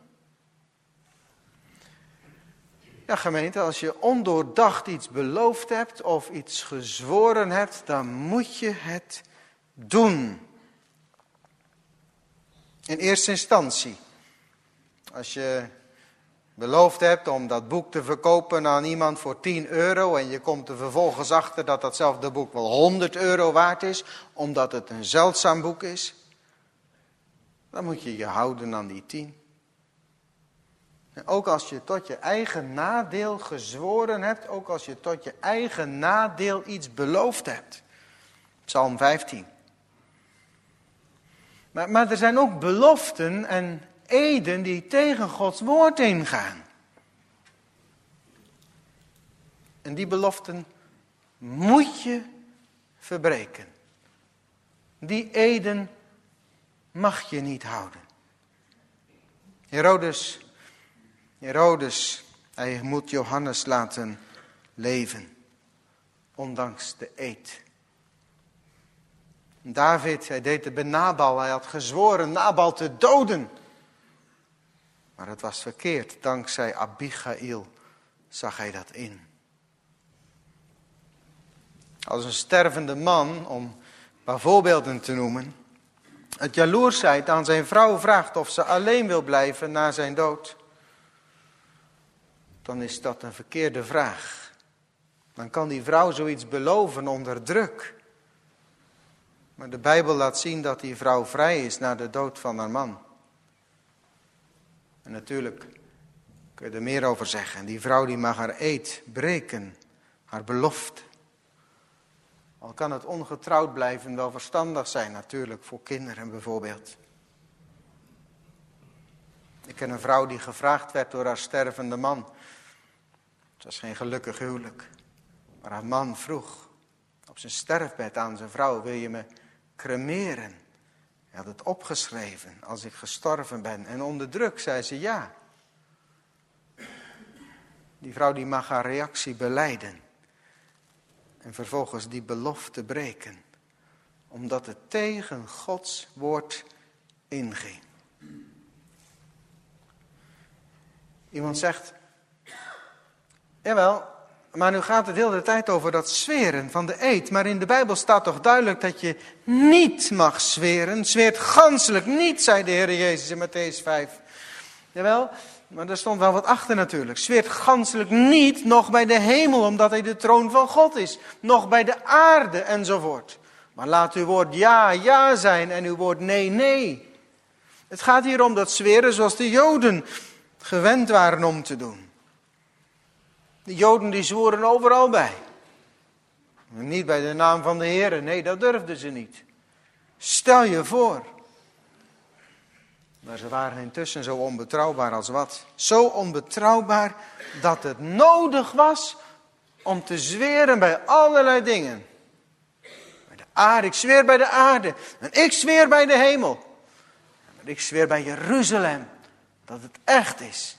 Ja, gemeente, als je ondoordacht iets beloofd hebt of iets gezworen hebt, dan moet je het doen. In eerste instantie. Als je beloofd hebt om dat boek te verkopen aan iemand voor tien euro... en je komt er vervolgens achter dat datzelfde boek wel honderd euro waard is... omdat het een zeldzaam boek is... dan moet je je houden aan die tien. En ook als je tot je eigen nadeel gezworen hebt... ook als je tot je eigen nadeel iets beloofd hebt. Psalm vijftien. Maar, maar er zijn ook beloften en eden die tegen Gods woord ingaan. En die beloften moet je verbreken. Die eden mag je niet houden. Herodes, Herodes, hij moet Johannes laten leven. Ondanks de eed. David, hij deed het bij Nabal. Hij had gezworen Nabal te doden. Maar het was verkeerd. Dankzij Abigail zag hij dat in. Als een stervende man, om een paar voorbeelden te noemen, het jaloersheid aan zijn vrouw vraagt of ze alleen wil blijven na zijn dood, dan is dat een verkeerde vraag. Dan kan die vrouw zoiets beloven onder druk. Maar de Bijbel laat zien dat die vrouw vrij is na de dood van haar man. En natuurlijk kun je er meer over zeggen. Die vrouw die mag haar eed breken, haar belofte. Al kan het ongetrouwd blijven wel verstandig zijn natuurlijk, voor kinderen bijvoorbeeld. Ik ken een vrouw die gevraagd werd door haar stervende man. Het was geen gelukkig huwelijk. Maar haar man vroeg op zijn sterfbed aan zijn vrouw, wil je me cremeren? Hij had het opgeschreven, als ik gestorven ben. En onder druk zei ze ja. Die vrouw die mag haar reactie belijden. En vervolgens die belofte breken. Omdat het tegen Gods woord inging. Iemand zegt, jawel, maar nu gaat het de hele tijd over dat zweren van de eed. Maar in de Bijbel staat toch duidelijk dat je niet mag zweren. Zweert ganselijk niet, zei de Heer Jezus in Mattheüs vijf. Jawel, maar er stond wel wat achter natuurlijk. Zweert ganselijk niet, nog bij de hemel, omdat hij de troon van God is. Nog bij de aarde enzovoort. Maar laat uw woord ja, ja zijn en uw woord nee, nee. Het gaat hier om dat zweren zoals de Joden gewend waren om te doen. De Joden die zwoeren overal bij. Maar niet bij de naam van de Heer. Nee, dat durfden ze niet. Stel je voor. Maar ze waren intussen zo onbetrouwbaar als wat. Zo onbetrouwbaar dat het nodig was om te zweren bij allerlei dingen. Bij de aarde, ik zweer bij de aarde. En ik zweer bij de hemel. En ik zweer bij Jeruzalem. Dat het echt is.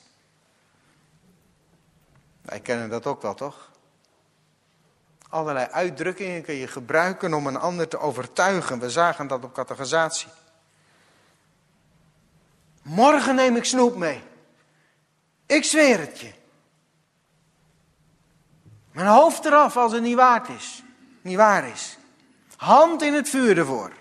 Wij kennen dat ook wel, toch? Allerlei uitdrukkingen kun je gebruiken om een ander te overtuigen. We zagen dat op catechisatie. Morgen neem ik snoep mee. Ik zweer het je. Mijn hoofd eraf als het niet waard is. Niet waar is. Hand in het vuur ervoor.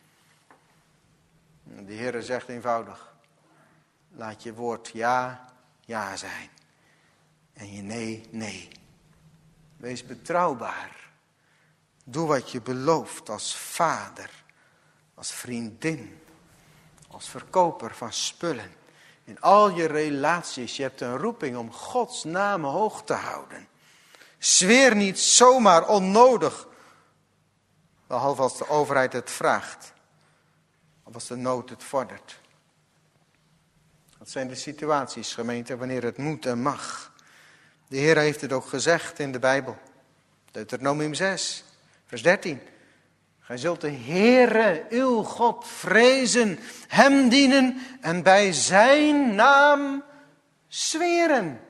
De Heer zegt eenvoudig. Laat je woord ja, ja zijn. En je nee, nee. Wees betrouwbaar. Doe wat je belooft als vader. Als vriendin. Als verkoper van spullen. In al je relaties. Je hebt een roeping om Gods naam hoog te houden. Zweer niet zomaar onnodig. Behalve als de overheid het vraagt. Of als de nood het vordert. Dat zijn de situaties, gemeente, wanneer het moet en mag. De Heer heeft het ook gezegd in de Bijbel. Deuteronomium zes, vers dertien. Gij zult de Heere, uw God, vrezen, hem dienen en bij zijn naam zweren.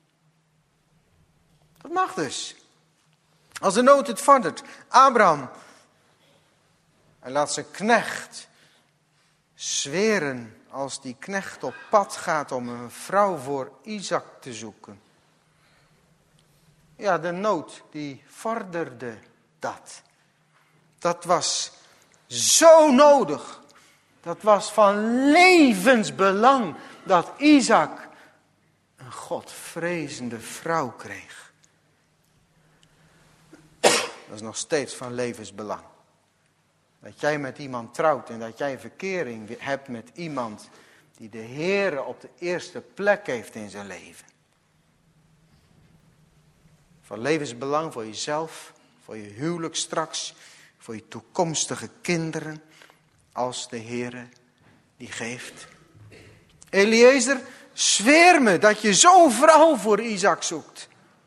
Dat mag dus. Als de nood het vordert. Abraham, hij laat zijn knecht zweren als die knecht op pad gaat om een vrouw voor Isaac te zoeken. Ja, de nood die vorderde dat. Dat was zo nodig. Dat was van levensbelang dat Isaac een godvrezende vrouw kreeg. Dat is nog steeds van levensbelang. Dat jij met iemand trouwt en dat jij verkering hebt met iemand die de Heere op de eerste plek heeft in zijn leven. Van levensbelang voor jezelf, voor je huwelijk straks, voor je toekomstige kinderen, als de Heere die geeft. Eliezer, zweer me dat je zo'n vrouw voor Isaac zoekt.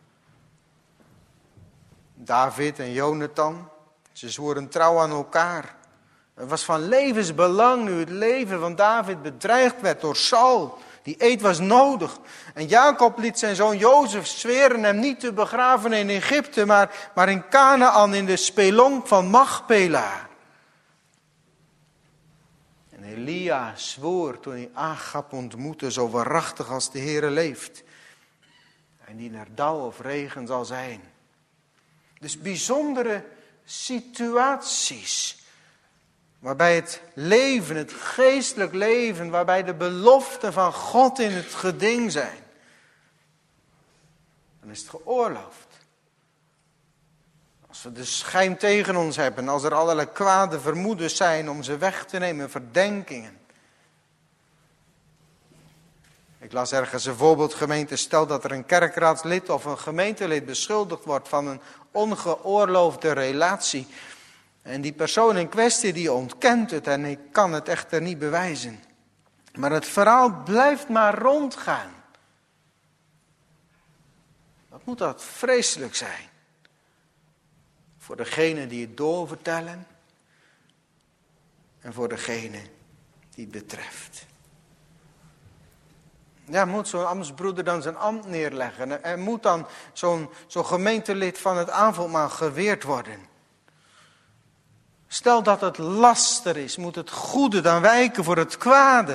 David en Jonathan, ze zwoeren trouw aan elkaar. Het was van levensbelang nu het leven van David bedreigd werd door Saul. Die eed was nodig. En Jacob liet zijn zoon Jozef zweren hem niet te begraven in Egypte, maar, maar in Canaan in de spelonk van Machpela. En Elia zwoer toen hij Agab ontmoette, zo waarachtig als de Heere leeft. En die naar dauw of regen zal zijn. Dus bijzondere situaties. Waarbij het leven, het geestelijk leven, waarbij de beloften van God in het geding zijn. Dan is het geoorloofd. Als we de schijn tegen ons hebben, als er allerlei kwade vermoedens zijn om ze weg te nemen, verdenkingen. Ik las ergens een voorbeeld, gemeente, stel dat er een kerkraadslid of een gemeentelid beschuldigd wordt van een ongeoorloofde relatie. En die persoon in kwestie die ontkent het en ik kan het echter niet bewijzen. Maar het verhaal blijft maar rondgaan. Wat moet dat vreselijk zijn. Voor degene die het doorvertellen. En voor degene die het betreft. Ja, moet zo'n ambtsbroeder dan zijn ambt neerleggen. En moet dan zo'n zo'n gemeentelid van het avondmaal geweerd worden. Stel dat het laster is, moet het goede dan wijken voor het kwade.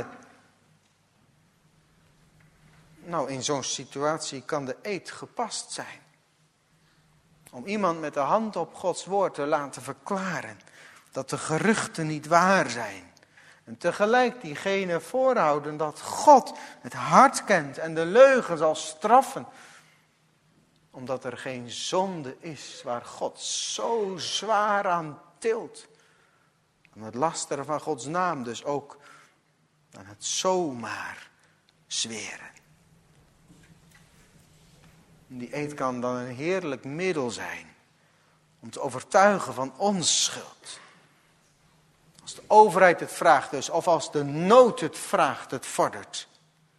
Nou, in zo'n situatie kan de eed gepast zijn. Om iemand met de hand op Gods woord te laten verklaren dat de geruchten niet waar zijn. En tegelijk diegene voorhouden dat God het hart kent en de leugen zal straffen. Omdat er geen zonde is waar God zo zwaar aan tilt. Aan het lasteren van Gods naam, dus ook aan het zomaar zweren. Die eed kan dan een heerlijk middel zijn om te overtuigen van onschuld. Als de overheid het vraagt dus, of als de nood het vraagt, het vordert.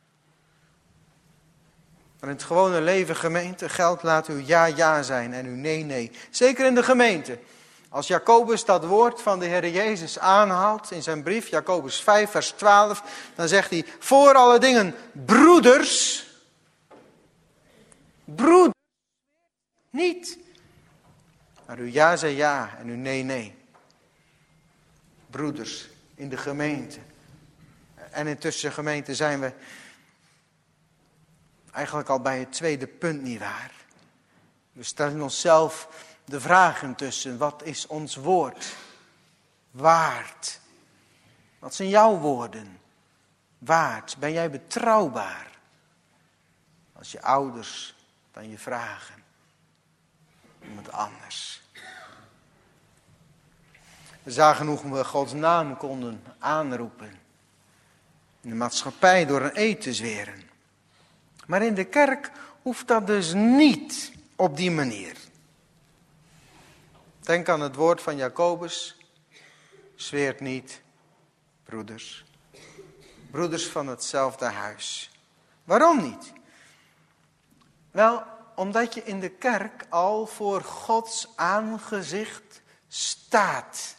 Maar in het gewone leven, gemeente, geldt laat uw ja, ja zijn en uw nee, nee. Zeker in de gemeente. Als Jacobus dat woord van de Heer Jezus aanhaalt in zijn brief, Jacobus vijf, vers twaalf, dan zegt hij, voor alle dingen, broeders, broeders, niet. Maar uw ja zei ja en uw nee, nee. Broeders in de gemeente. En intussen gemeente zijn we eigenlijk al bij het tweede punt, nietwaar? We stellen onszelf de vraag intussen, wat is ons woord waard? Wat zijn jouw woorden waard? Ben jij betrouwbaar? Als je ouders dan je vragen. Iemand anders. We zagen hoe we Gods naam konden aanroepen. In de maatschappij door een eed te zweren. Maar in de kerk hoeft dat dus niet op die manier. Denk aan het woord van Jacobus. Zweert niet, broeders. Broeders van hetzelfde huis. Waarom niet? Wel, omdat je in de kerk al voor Gods aangezicht staat.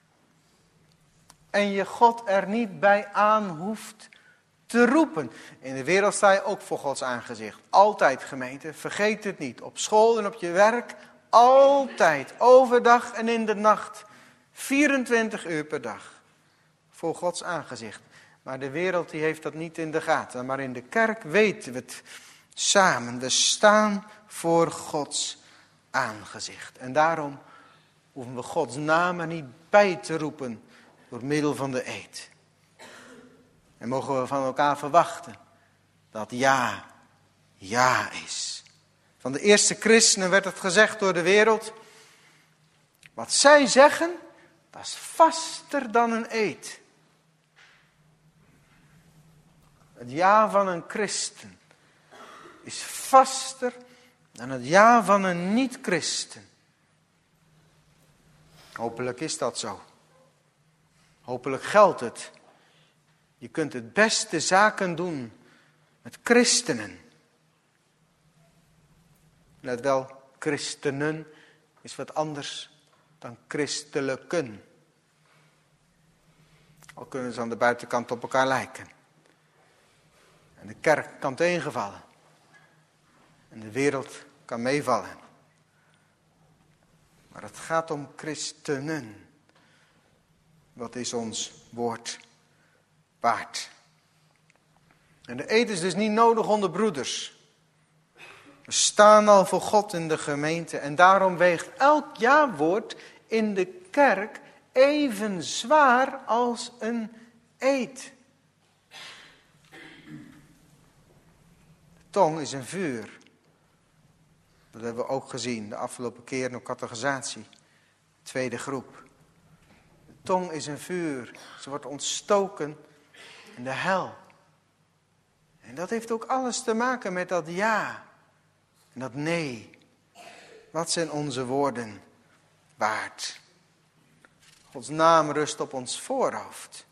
En je God er niet bij aan hoeft te roepen. In de wereld sta je ook voor Gods aangezicht. Altijd, gemeente. Vergeet het niet. Op school en op je werk. Altijd. Overdag en in de nacht. vierentwintig uur per dag. Voor Gods aangezicht. Maar de wereld die heeft dat niet in de gaten. Maar in de kerk weten we het samen. We staan voor Gods aangezicht. En daarom hoeven we Gods naam er niet bij te roepen. Door middel van de eed. En mogen we van elkaar verwachten dat ja, ja is. Van de eerste christenen werd het gezegd door de wereld. Wat zij zeggen, dat is vaster dan een eed. Het ja van een christen is vaster dan het ja van een niet-christen. Hopelijk is dat zo. Hopelijk geldt het. Je kunt het beste zaken doen met christenen. Let wel, christenen is wat anders dan christelijken. Al kunnen ze aan de buitenkant op elkaar lijken. En de kerk kan tegenvallen. En de wereld kan meevallen. Maar het gaat om christenen. Wat is ons woord waard? En de eed is dus niet nodig onder broeders. We staan al voor God in de gemeente. En daarom weegt elk ja-woord in de kerk even zwaar als een eed. De tong is een vuur. Dat hebben we ook gezien de afgelopen keer in de catechisatie. Tweede groep. De tong is een vuur. Ze wordt ontstoken in de hel. En dat heeft ook alles te maken met dat ja en dat nee. Wat zijn onze woorden waard? Gods naam rust op ons voorhoofd.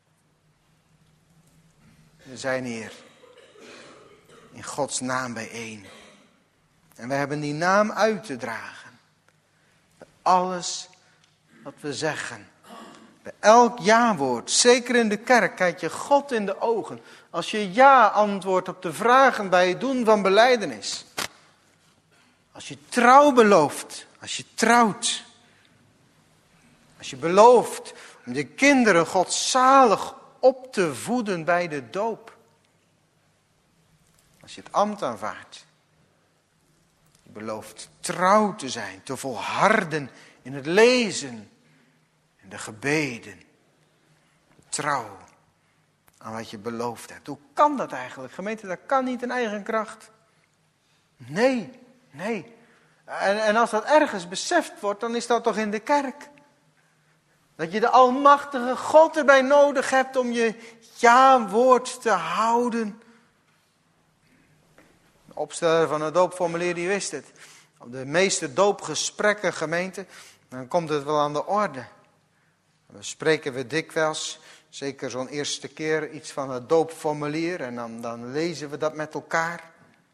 We zijn hier in Gods naam bijeen. En we hebben die naam uit te dragen. Bij alles wat we zeggen. Bij elk ja-woord, zeker in de kerk, kijk je God in de ogen. Als je ja antwoordt op de vragen bij het doen van belijdenis. Als je trouw belooft, als je trouwt. Als je belooft om je kinderen godzalig op te voeden bij de doop. Als je het ambt aanvaardt. Je belooft trouw te zijn, te volharden in het lezen en de gebeden. Trouw aan wat je beloofd hebt. Hoe kan dat eigenlijk? Gemeente, dat kan niet in eigen kracht. Nee, nee. En, en als dat ergens beseft wordt, dan is dat toch in de kerk. Dat je de almachtige God erbij nodig hebt om je ja-woord te houden. De opsteller van het doopformulier die wist het. Op de meeste doopgesprekken, gemeente, dan komt het wel aan de orde. Dan spreken we dikwijls, zeker zo'n eerste keer, iets van het doopformulier. En dan, dan lezen we dat met elkaar.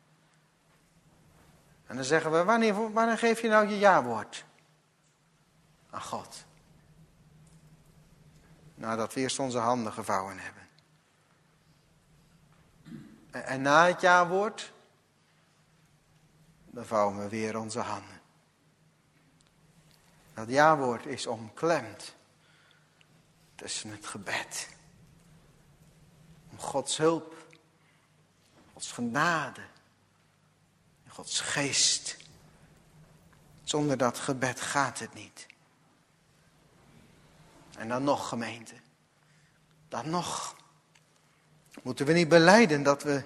En dan zeggen we, wanneer, wanneer geef je nou je jawoord aan God? Nadat we eerst onze handen gevouwen hebben. En, en na het jawoord, dan vouwen we weer onze handen. Dat jawoord is omklemd tussen het gebed. Om Gods hulp, Gods genade, Gods geest. Zonder dat gebed gaat het niet. En dan nog, gemeente. Dan nog. Moeten we niet belijden dat we...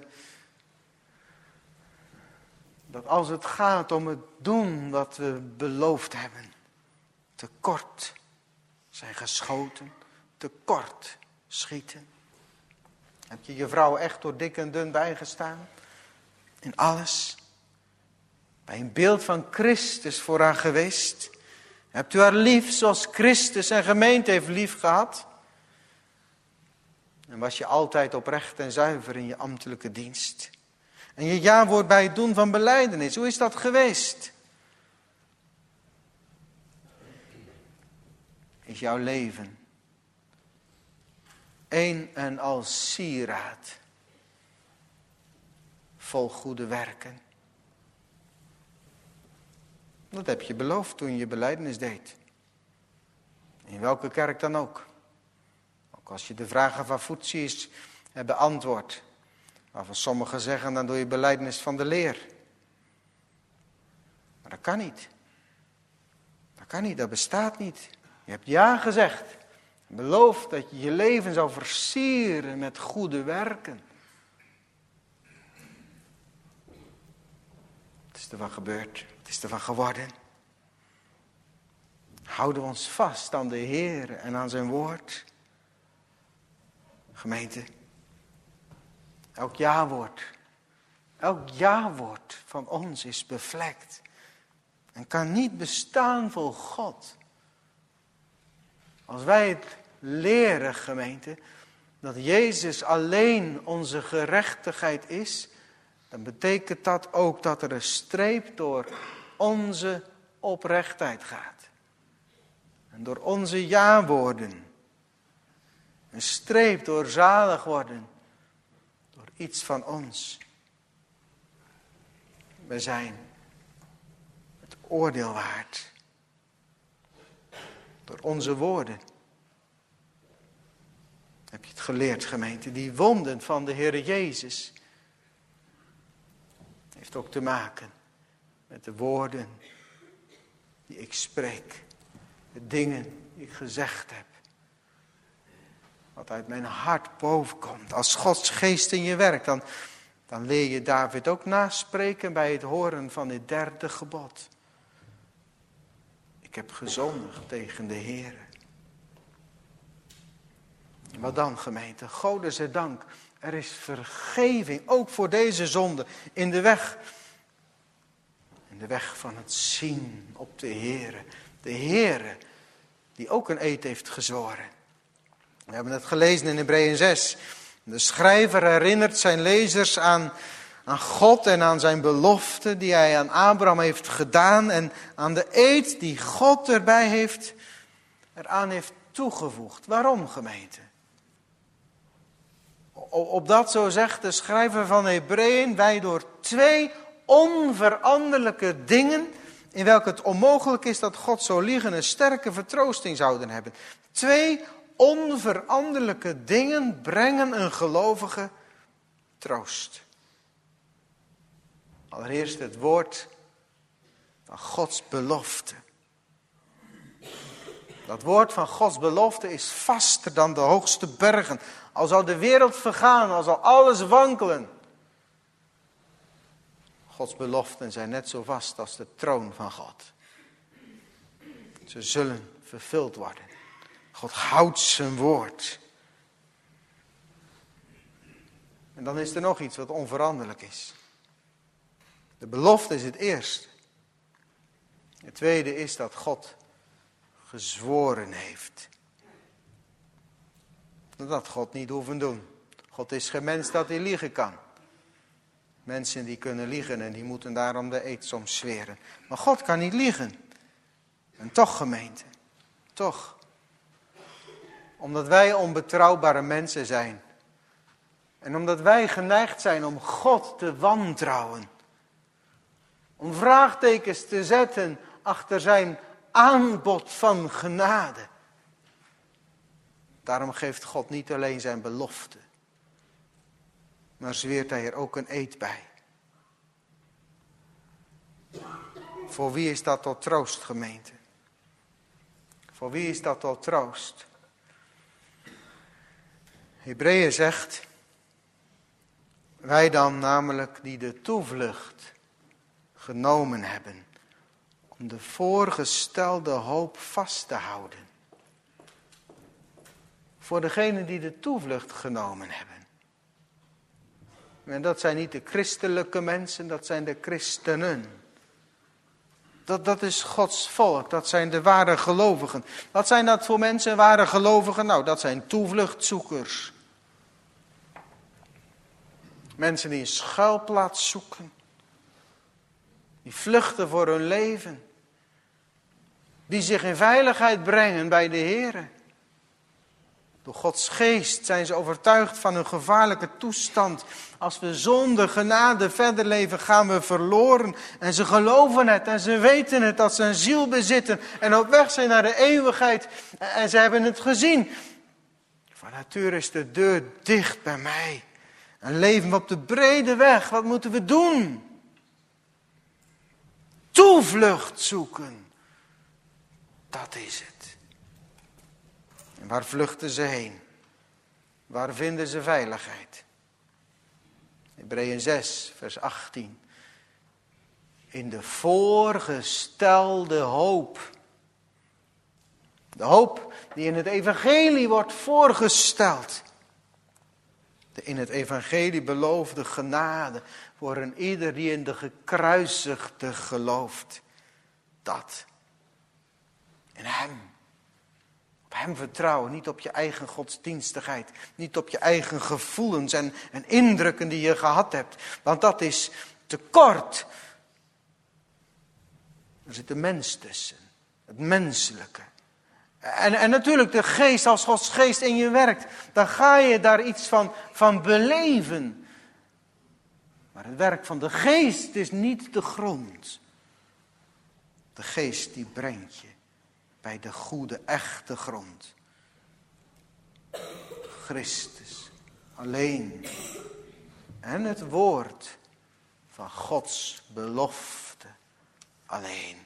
dat als het gaat om het doen wat we beloofd hebben, tekort zijn geschoten, tekort schieten. Heb je je vrouw echt door dik en dun bijgestaan? In alles? Bij een beeld van Christus voor haar geweest? Hebt u haar lief zoals Christus en gemeente heeft lief gehad? En was je altijd oprecht en zuiver in je ambtelijke dienst? En je jawoord bij het doen van belijdenis, hoe is dat geweest? Is jouw leven een en al sieraad vol goede werken? Dat heb je beloofd toen je belijdenis deed. In welke kerk dan ook. Ook als je de vragen van Voetsies hebt beantwoord. Waarvan sommigen zeggen, dan doe je belijdenis van de leer. Maar dat kan niet. Dat kan niet, dat bestaat niet. Je hebt ja gezegd. Beloofd dat je je leven zou versieren met goede werken. Wat is er van gebeurd? Wat is er van geworden? Houden we ons vast aan de Heer en aan zijn woord? Gemeente, elk jawoord, elk jawoord van ons is bevlekt. En kan niet bestaan voor God. Als wij het leren, gemeente, dat Jezus alleen onze gerechtigheid is, dan betekent dat ook dat er een streep door onze oprechtheid gaat. En door onze ja-woorden. Een streep door zalig worden. Door iets van ons. We zijn het oordeel waard. Door onze woorden. Heb je het geleerd, gemeente? Die wonden van de Heer Jezus heeft ook te maken met de woorden die ik spreek. De dingen die ik gezegd heb. Wat uit mijn hart bovenkomt. Als Gods geest in je werkt, dan, dan leer je David ook naspreken bij het horen van het derde gebod. Ik heb gezondigd tegen de Heer. Wat dan, gemeente? Gode zij dank. Er is vergeving, ook voor deze zonde, in de weg. In de weg van het zien op de Heere. De Heere, die ook een eed heeft gezworen. We hebben het gelezen in Hebreeën zes. De schrijver herinnert zijn lezers aan, aan God en aan zijn belofte die hij aan Abraham heeft gedaan. En aan de eed die God erbij heeft, eraan heeft toegevoegd. Waarom, gemeente? Opdat, zo zegt de schrijver van Hebreeën, wij door twee onveranderlijke dingen, in welke het onmogelijk is dat God zou liegen, een sterke vertroosting zouden hebben. Twee onveranderlijke dingen brengen een gelovige troost. Allereerst het woord van Gods belofte. Dat woord van Gods belofte is vaster dan de hoogste bergen. Al zal de wereld vergaan, al zal alles wankelen. Gods beloften zijn net zo vast als de troon van God. Ze zullen vervuld worden. God houdt zijn woord. En dan is er nog iets wat onveranderlijk is. De belofte is het eerste. Het tweede is dat God gezworen heeft. Dat had God niet hoeven doen. God is geen mens dat hij liegen kan. Mensen die kunnen liegen en die moeten daarom de eed soms zweren. Maar God kan niet liegen. En toch, gemeente, toch. Omdat wij onbetrouwbare mensen zijn. En omdat wij geneigd zijn om God te wantrouwen. Om vraagtekens te zetten achter zijn aanbod van genade. Daarom geeft God niet alleen zijn belofte. Maar zweert hij er ook een eed bij. Voor wie is dat tot troost, gemeente? Voor wie is dat tot troost? Hebreeën zegt, wij dan namelijk die de toevlucht genomen hebben, om de voorgestelde hoop vast te houden. Voor degenen die de toevlucht genomen hebben. En dat zijn niet de christelijke mensen, dat zijn de christenen. Dat, dat is Gods volk, dat zijn de ware gelovigen. Wat zijn dat voor mensen, ware gelovigen? Nou, dat zijn toevluchtzoekers. Mensen die een schuilplaats zoeken. Die vluchten voor hun leven. Die zich in veiligheid brengen bij de Heere. Door Gods geest zijn ze overtuigd van hun gevaarlijke toestand. Als we zonder genade verder leven, gaan we verloren. En ze geloven het en ze weten het, dat ze een ziel bezitten. En op weg zijn naar de eeuwigheid. En ze hebben het gezien. Van nature is de deur dicht bij mij. En leven we op de brede weg. Wat moeten we doen? Toevlucht zoeken. Dat is het. En waar vluchten ze heen? Waar vinden ze veiligheid? Hebreeën zes, vers achttien. In de voorgestelde hoop. De hoop die in het evangelie wordt voorgesteld. De in het evangelie beloofde genade voor een ieder die in de gekruisigde gelooft. Dat. In hem. Op hem vertrouwen, niet op je eigen godsdienstigheid. Niet op je eigen gevoelens en, en indrukken die je gehad hebt. Want dat is te kort. Er zit een mens tussen. Het menselijke. En, en natuurlijk de geest, als Gods geest in je werkt. Dan ga je daar iets van, van beleven. Maar het werk van de geest is niet de grond. De geest die brengt je bij de goede, echte grond. Christus alleen. En het woord van Gods belofte alleen.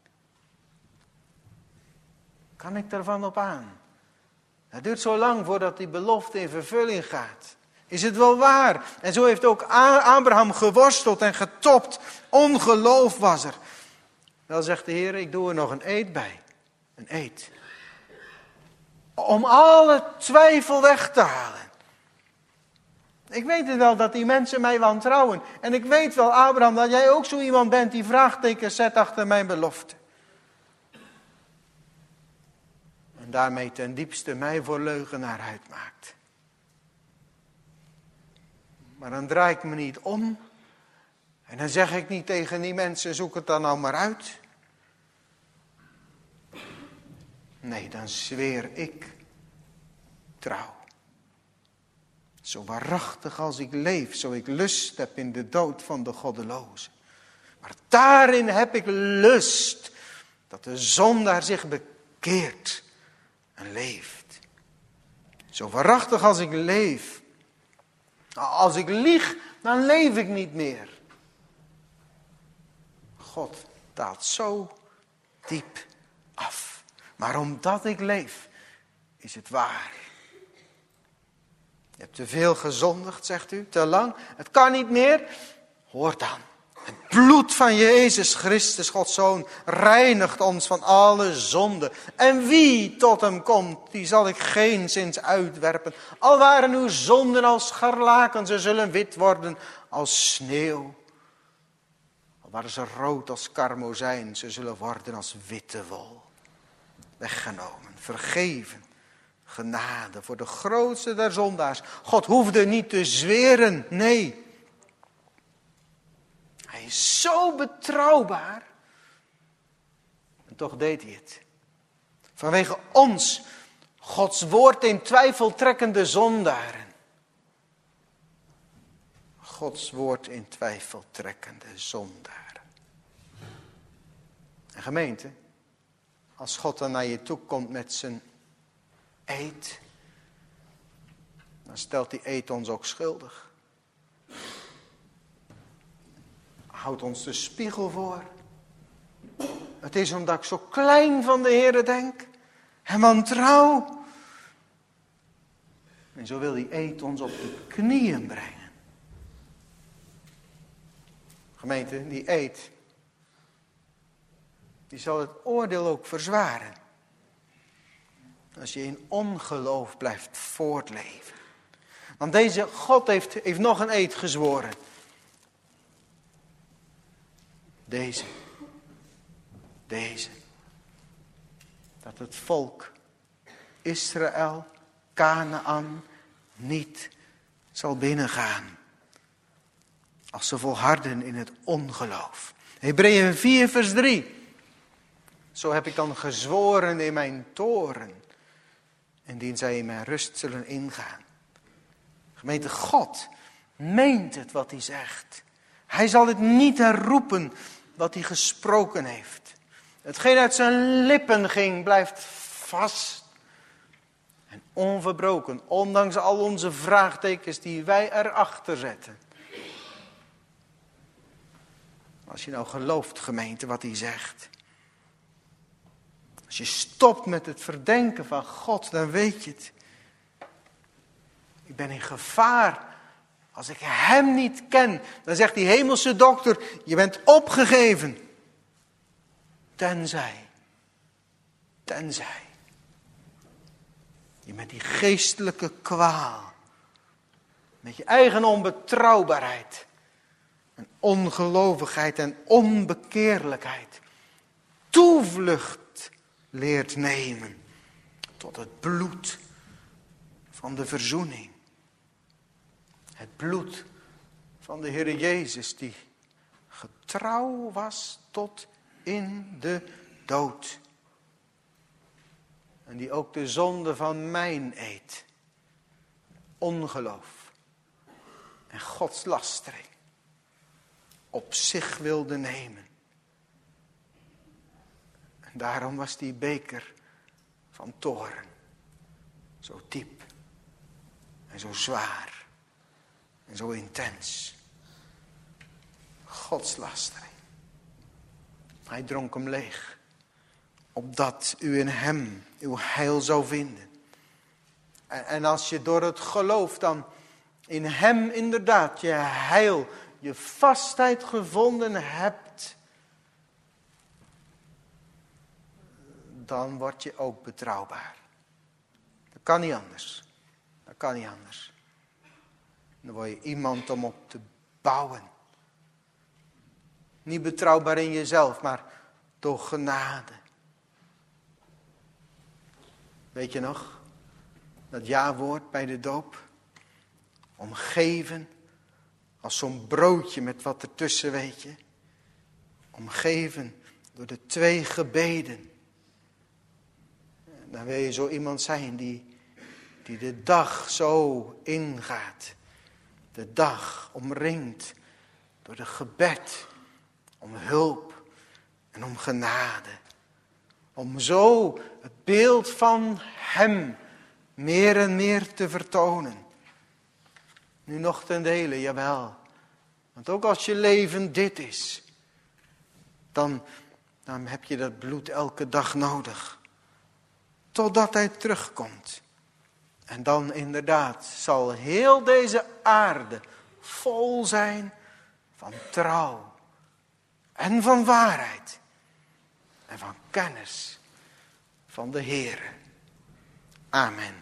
Kan ik daarvan op aan? Het duurt zo lang voordat die belofte in vervulling gaat. Is het wel waar? En zo heeft ook Abraham geworsteld en getopt. Ongeloof was er. Wel zegt de Heer, ik doe er nog een eed bij. Een eed. Om alle twijfel weg te halen. Ik weet het wel dat die mensen mij wantrouwen. En ik weet wel, Abraham, dat jij ook zo iemand bent die vraagtekens zet achter mijn belofte. En daarmee ten diepste mij voor leugenaar uitmaakt. Maar dan draai ik me niet om. En dan zeg ik niet tegen die mensen, zoek het dan nou maar uit. Nee, dan zweer ik trouw. Zo waarachtig als ik leef, zo ik lust heb in de dood van de goddeloze. Maar daarin heb ik lust dat de zondaar zich bekeert en leeft. Zo waarachtig als ik leef. Als ik lieg, dan leef ik niet meer. God daalt zo diep af. Maar omdat ik leef, is het waar. Je hebt te veel gezondigd, zegt u, te lang. Het kan niet meer. Hoor dan. Het bloed van Jezus Christus, Gods Zoon, reinigt ons van alle zonde. En wie tot hem komt, die zal ik geenszins uitwerpen. Al waren uw zonden als scharlaken, ze zullen wit worden als sneeuw. Al waren ze rood als karmozijn, ze zullen worden als witte wol. Weggenomen, vergeven, genade voor de grootste der zondaars. God hoefde niet te zweren, nee. Hij is zo betrouwbaar. En toch deed hij het. Vanwege ons, Gods woord in twijfel trekkende zondaren. Gods woord in twijfel trekkende zondaren. En gemeente, als God dan naar je toe komt met zijn eed, dan stelt die eed ons ook schuldig. Houdt ons de spiegel voor. Het is omdat ik zo klein van de Heere denk. En wantrouw. En zo wil die eed ons op de knieën brengen. Gemeente, die eed, die zal het oordeel ook verzwaren. Als je in ongeloof blijft voortleven. Want deze God heeft, heeft nog een eed gezworen. Deze. Deze. Dat het volk Israël, Kanaan, niet zal binnengaan. Als ze volharden in het ongeloof. Hebreeën vier vers drie. Zo heb ik dan gezworen in mijn toren. Indien zij in mijn rust zullen ingaan. Gemeente, God meent het wat hij zegt. Hij zal het niet herroepen wat hij gesproken heeft. Hetgeen uit zijn lippen ging blijft vast. En onverbroken. Ondanks al onze vraagtekens die wij erachter zetten. Als je nou gelooft, gemeente, wat hij zegt. Als je stopt met het verdenken van God, dan weet je het. Ik ben in gevaar. Als ik hem niet ken, dan zegt die hemelse dokter, je bent opgegeven. Tenzij, tenzij, je met die geestelijke kwaal, met je eigen onbetrouwbaarheid, en ongelovigheid en onbekeerlijkheid, toevlucht leert nemen tot het bloed van de verzoening. Het bloed van de Heere Jezus die getrouw was tot in de dood. En die ook de zonde van mijn eed, ongeloof en godslastering op zich wilde nemen. En daarom was die beker van toorn zo diep en zo zwaar en zo intens. Godslastering. Hij dronk hem leeg, opdat u in hem uw heil zou vinden. En, en als je door het geloof dan in hem inderdaad je heil, je vastheid gevonden hebt, dan word je ook betrouwbaar. Dat kan niet anders. Dat kan niet anders. Dan word je iemand om op te bouwen. Niet betrouwbaar in jezelf, maar door genade. Weet je nog? Dat ja-woord bij de doop. Omgeven. Als zo'n broodje met wat ertussen, weet je. Omgeven door de twee gebeden. Dan wil je zo iemand zijn die, die de dag zo ingaat. De dag omringt door de gebed. Om hulp en om genade. Om zo het beeld van hem meer en meer te vertonen. Nu nog ten dele, jawel. Want ook als je leven dit is, dan, dan heb je dat bloed elke dag nodig. Totdat hij terugkomt. En dan inderdaad zal heel deze aarde vol zijn van trouw. En van waarheid. En van kennis van de Heere. Amen.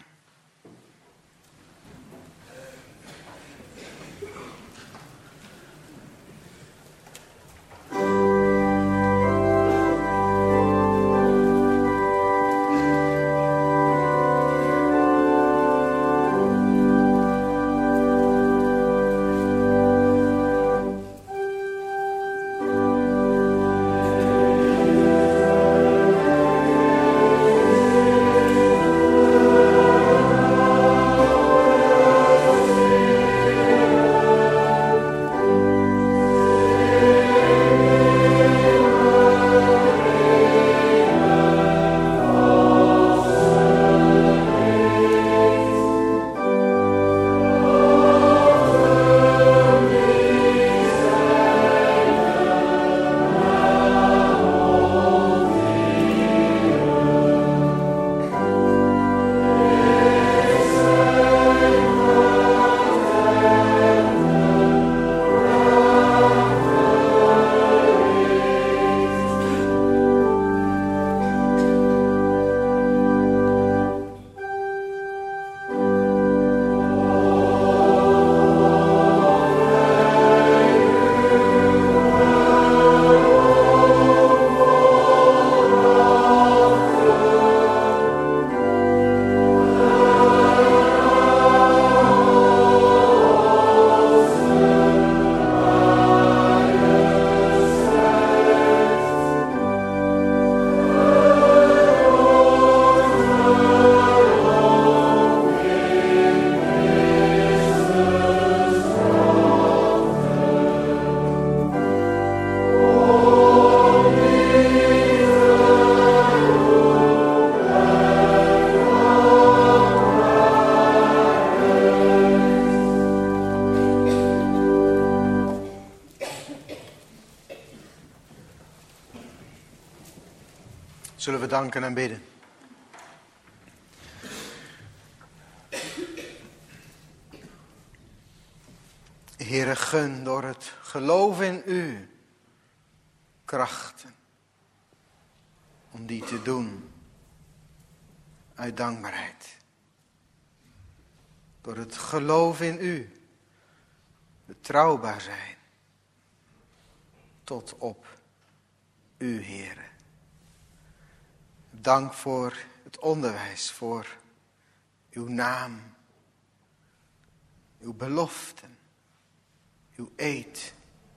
Zullen we danken en bidden. Heere, gun door het geloof in u krachten om die te doen uit dankbaarheid. Door het geloof in u betrouwbaar zijn tot op u, Heere. Dank voor het onderwijs, voor uw naam, uw beloften, uw eed.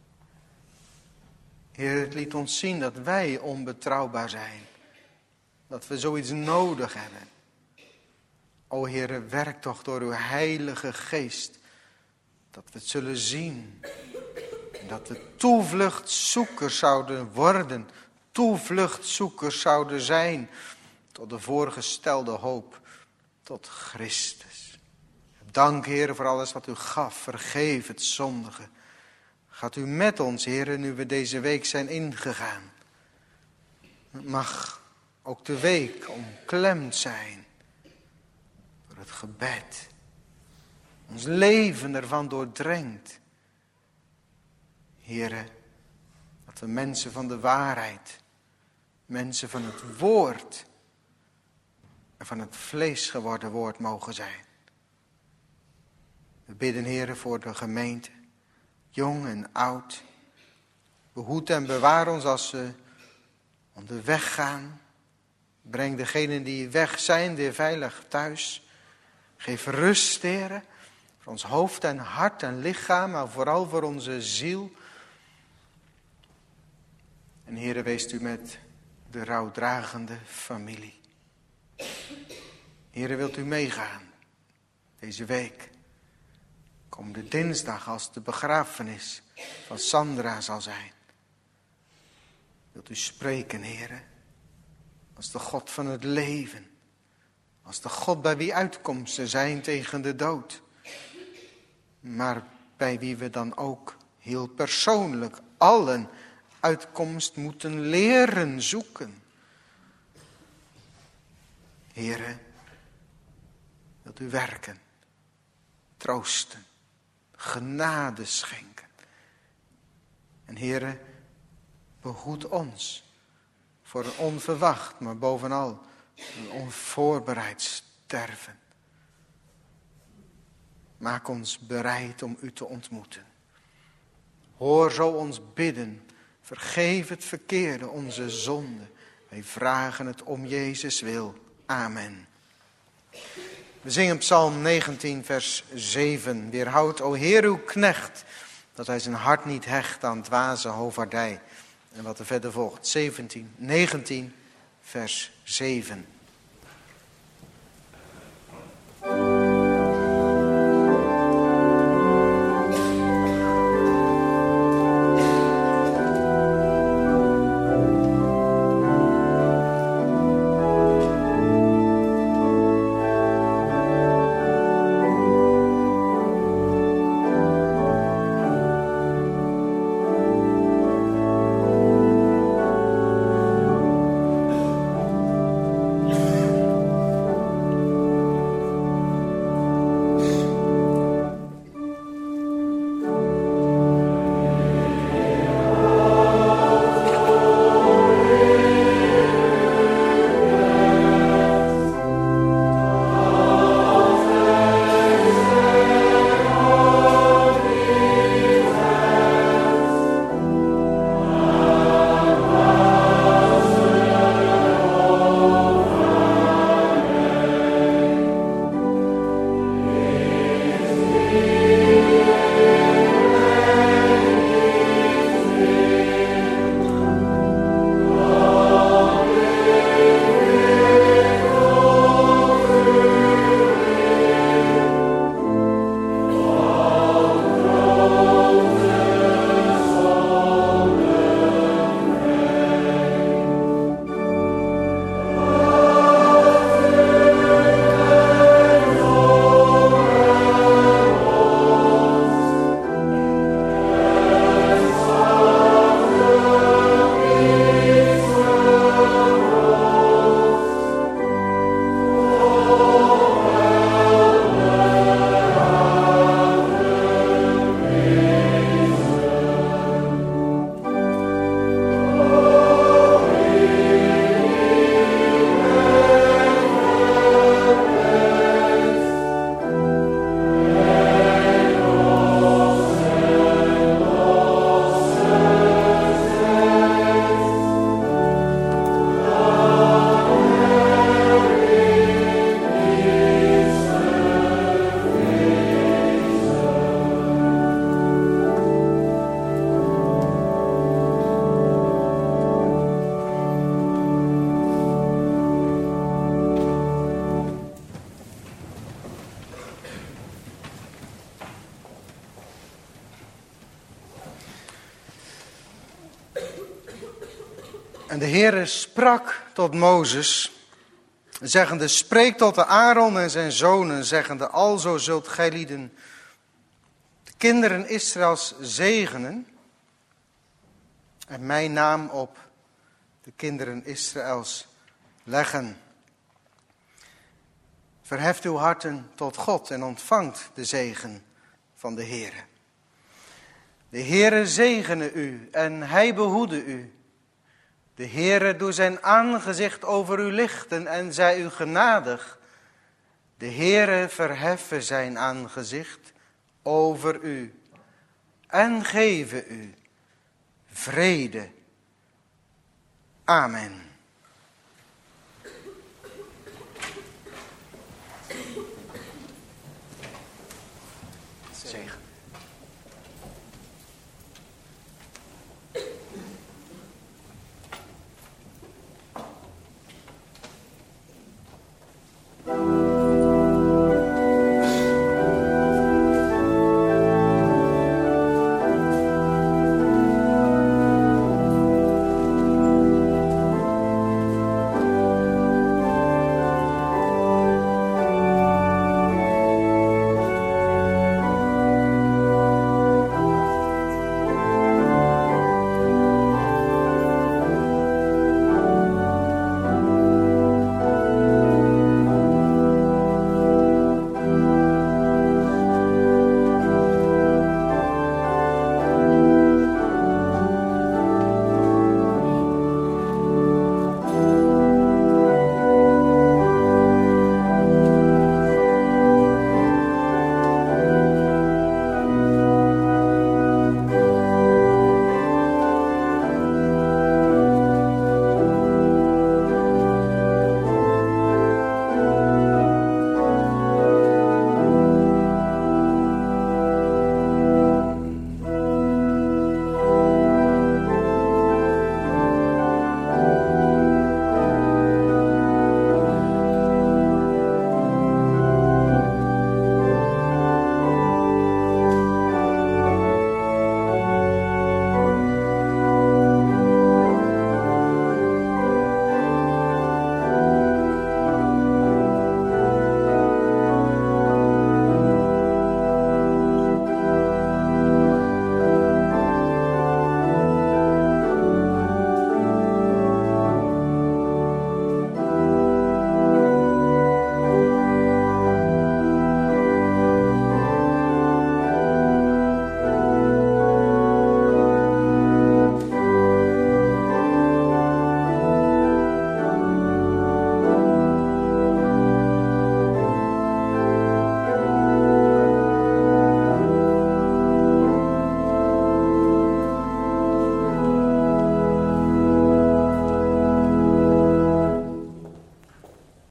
Heer, het liet ons zien dat wij onbetrouwbaar zijn. Dat we zoiets nodig hebben. O Heere, werk toch door uw heilige geest. Dat we het zullen zien. En dat we toevluchtzoekers zouden worden. Toevluchtzoekers zouden zijn. Tot de voorgestelde hoop. Tot Christus. Dank, Heere, voor alles wat u gaf. Vergeef het zondige. Gaat u met ons, Heere, nu we deze week zijn ingegaan. Het mag ook de week omklemd zijn door het gebed. Ons leven ervan doordrenkt. Heere, dat we mensen van de waarheid, mensen van het woord en van het vlees geworden woord mogen zijn. We bidden, Heere, voor de gemeente, jong en oud. Behoed en bewaar ons als ze onderweg gaan. Breng degenen die weg zijn weer veilig thuis. Geef rust, Heere, voor ons hoofd en hart en lichaam, maar vooral voor onze ziel. En Heere, weest u met de rouwdragende familie. Heere, wilt u meegaan deze week? Komende dinsdag als de begrafenis van Sandra zal zijn. Wilt u spreken, Heere, als de God van het leven. Als de God bij wie uitkomsten zijn tegen de dood. Maar bij wie we dan ook heel persoonlijk allen uitkomst moeten leren zoeken. Heere, wilt u werken, troosten, genade schenken. En Heere, behoed ons voor een onverwacht, maar bovenal een onvoorbereid sterven. Maak ons bereid om u te ontmoeten. Hoor zo ons bidden. Vergeef het verkeerde, onze zonde. Wij vragen het om Jezus wil. Amen. We zingen Psalm negentien, vers zeven. Weerhoud, o Heer, uw knecht, dat hij zijn hart niet hecht aan dwaze hovaardij. En wat er verder volgt, zeventien, negentien, vers zeven. Ja. En de Heere sprak tot Mozes, zeggende, spreek tot de Aaron en zijn zonen, zeggende, alzo zult gij lieden de kinderen Israëls zegenen en mijn naam op de kinderen Israëls leggen. Verheft uw harten tot God en ontvangt de zegen van de Heere. De Heere zegene u en hij behoede u. De Heere doe zijn aangezicht over u lichten en zij u genadig. De Heere verheffe zijn aangezicht over u en geven u vrede. Amen. Zegen.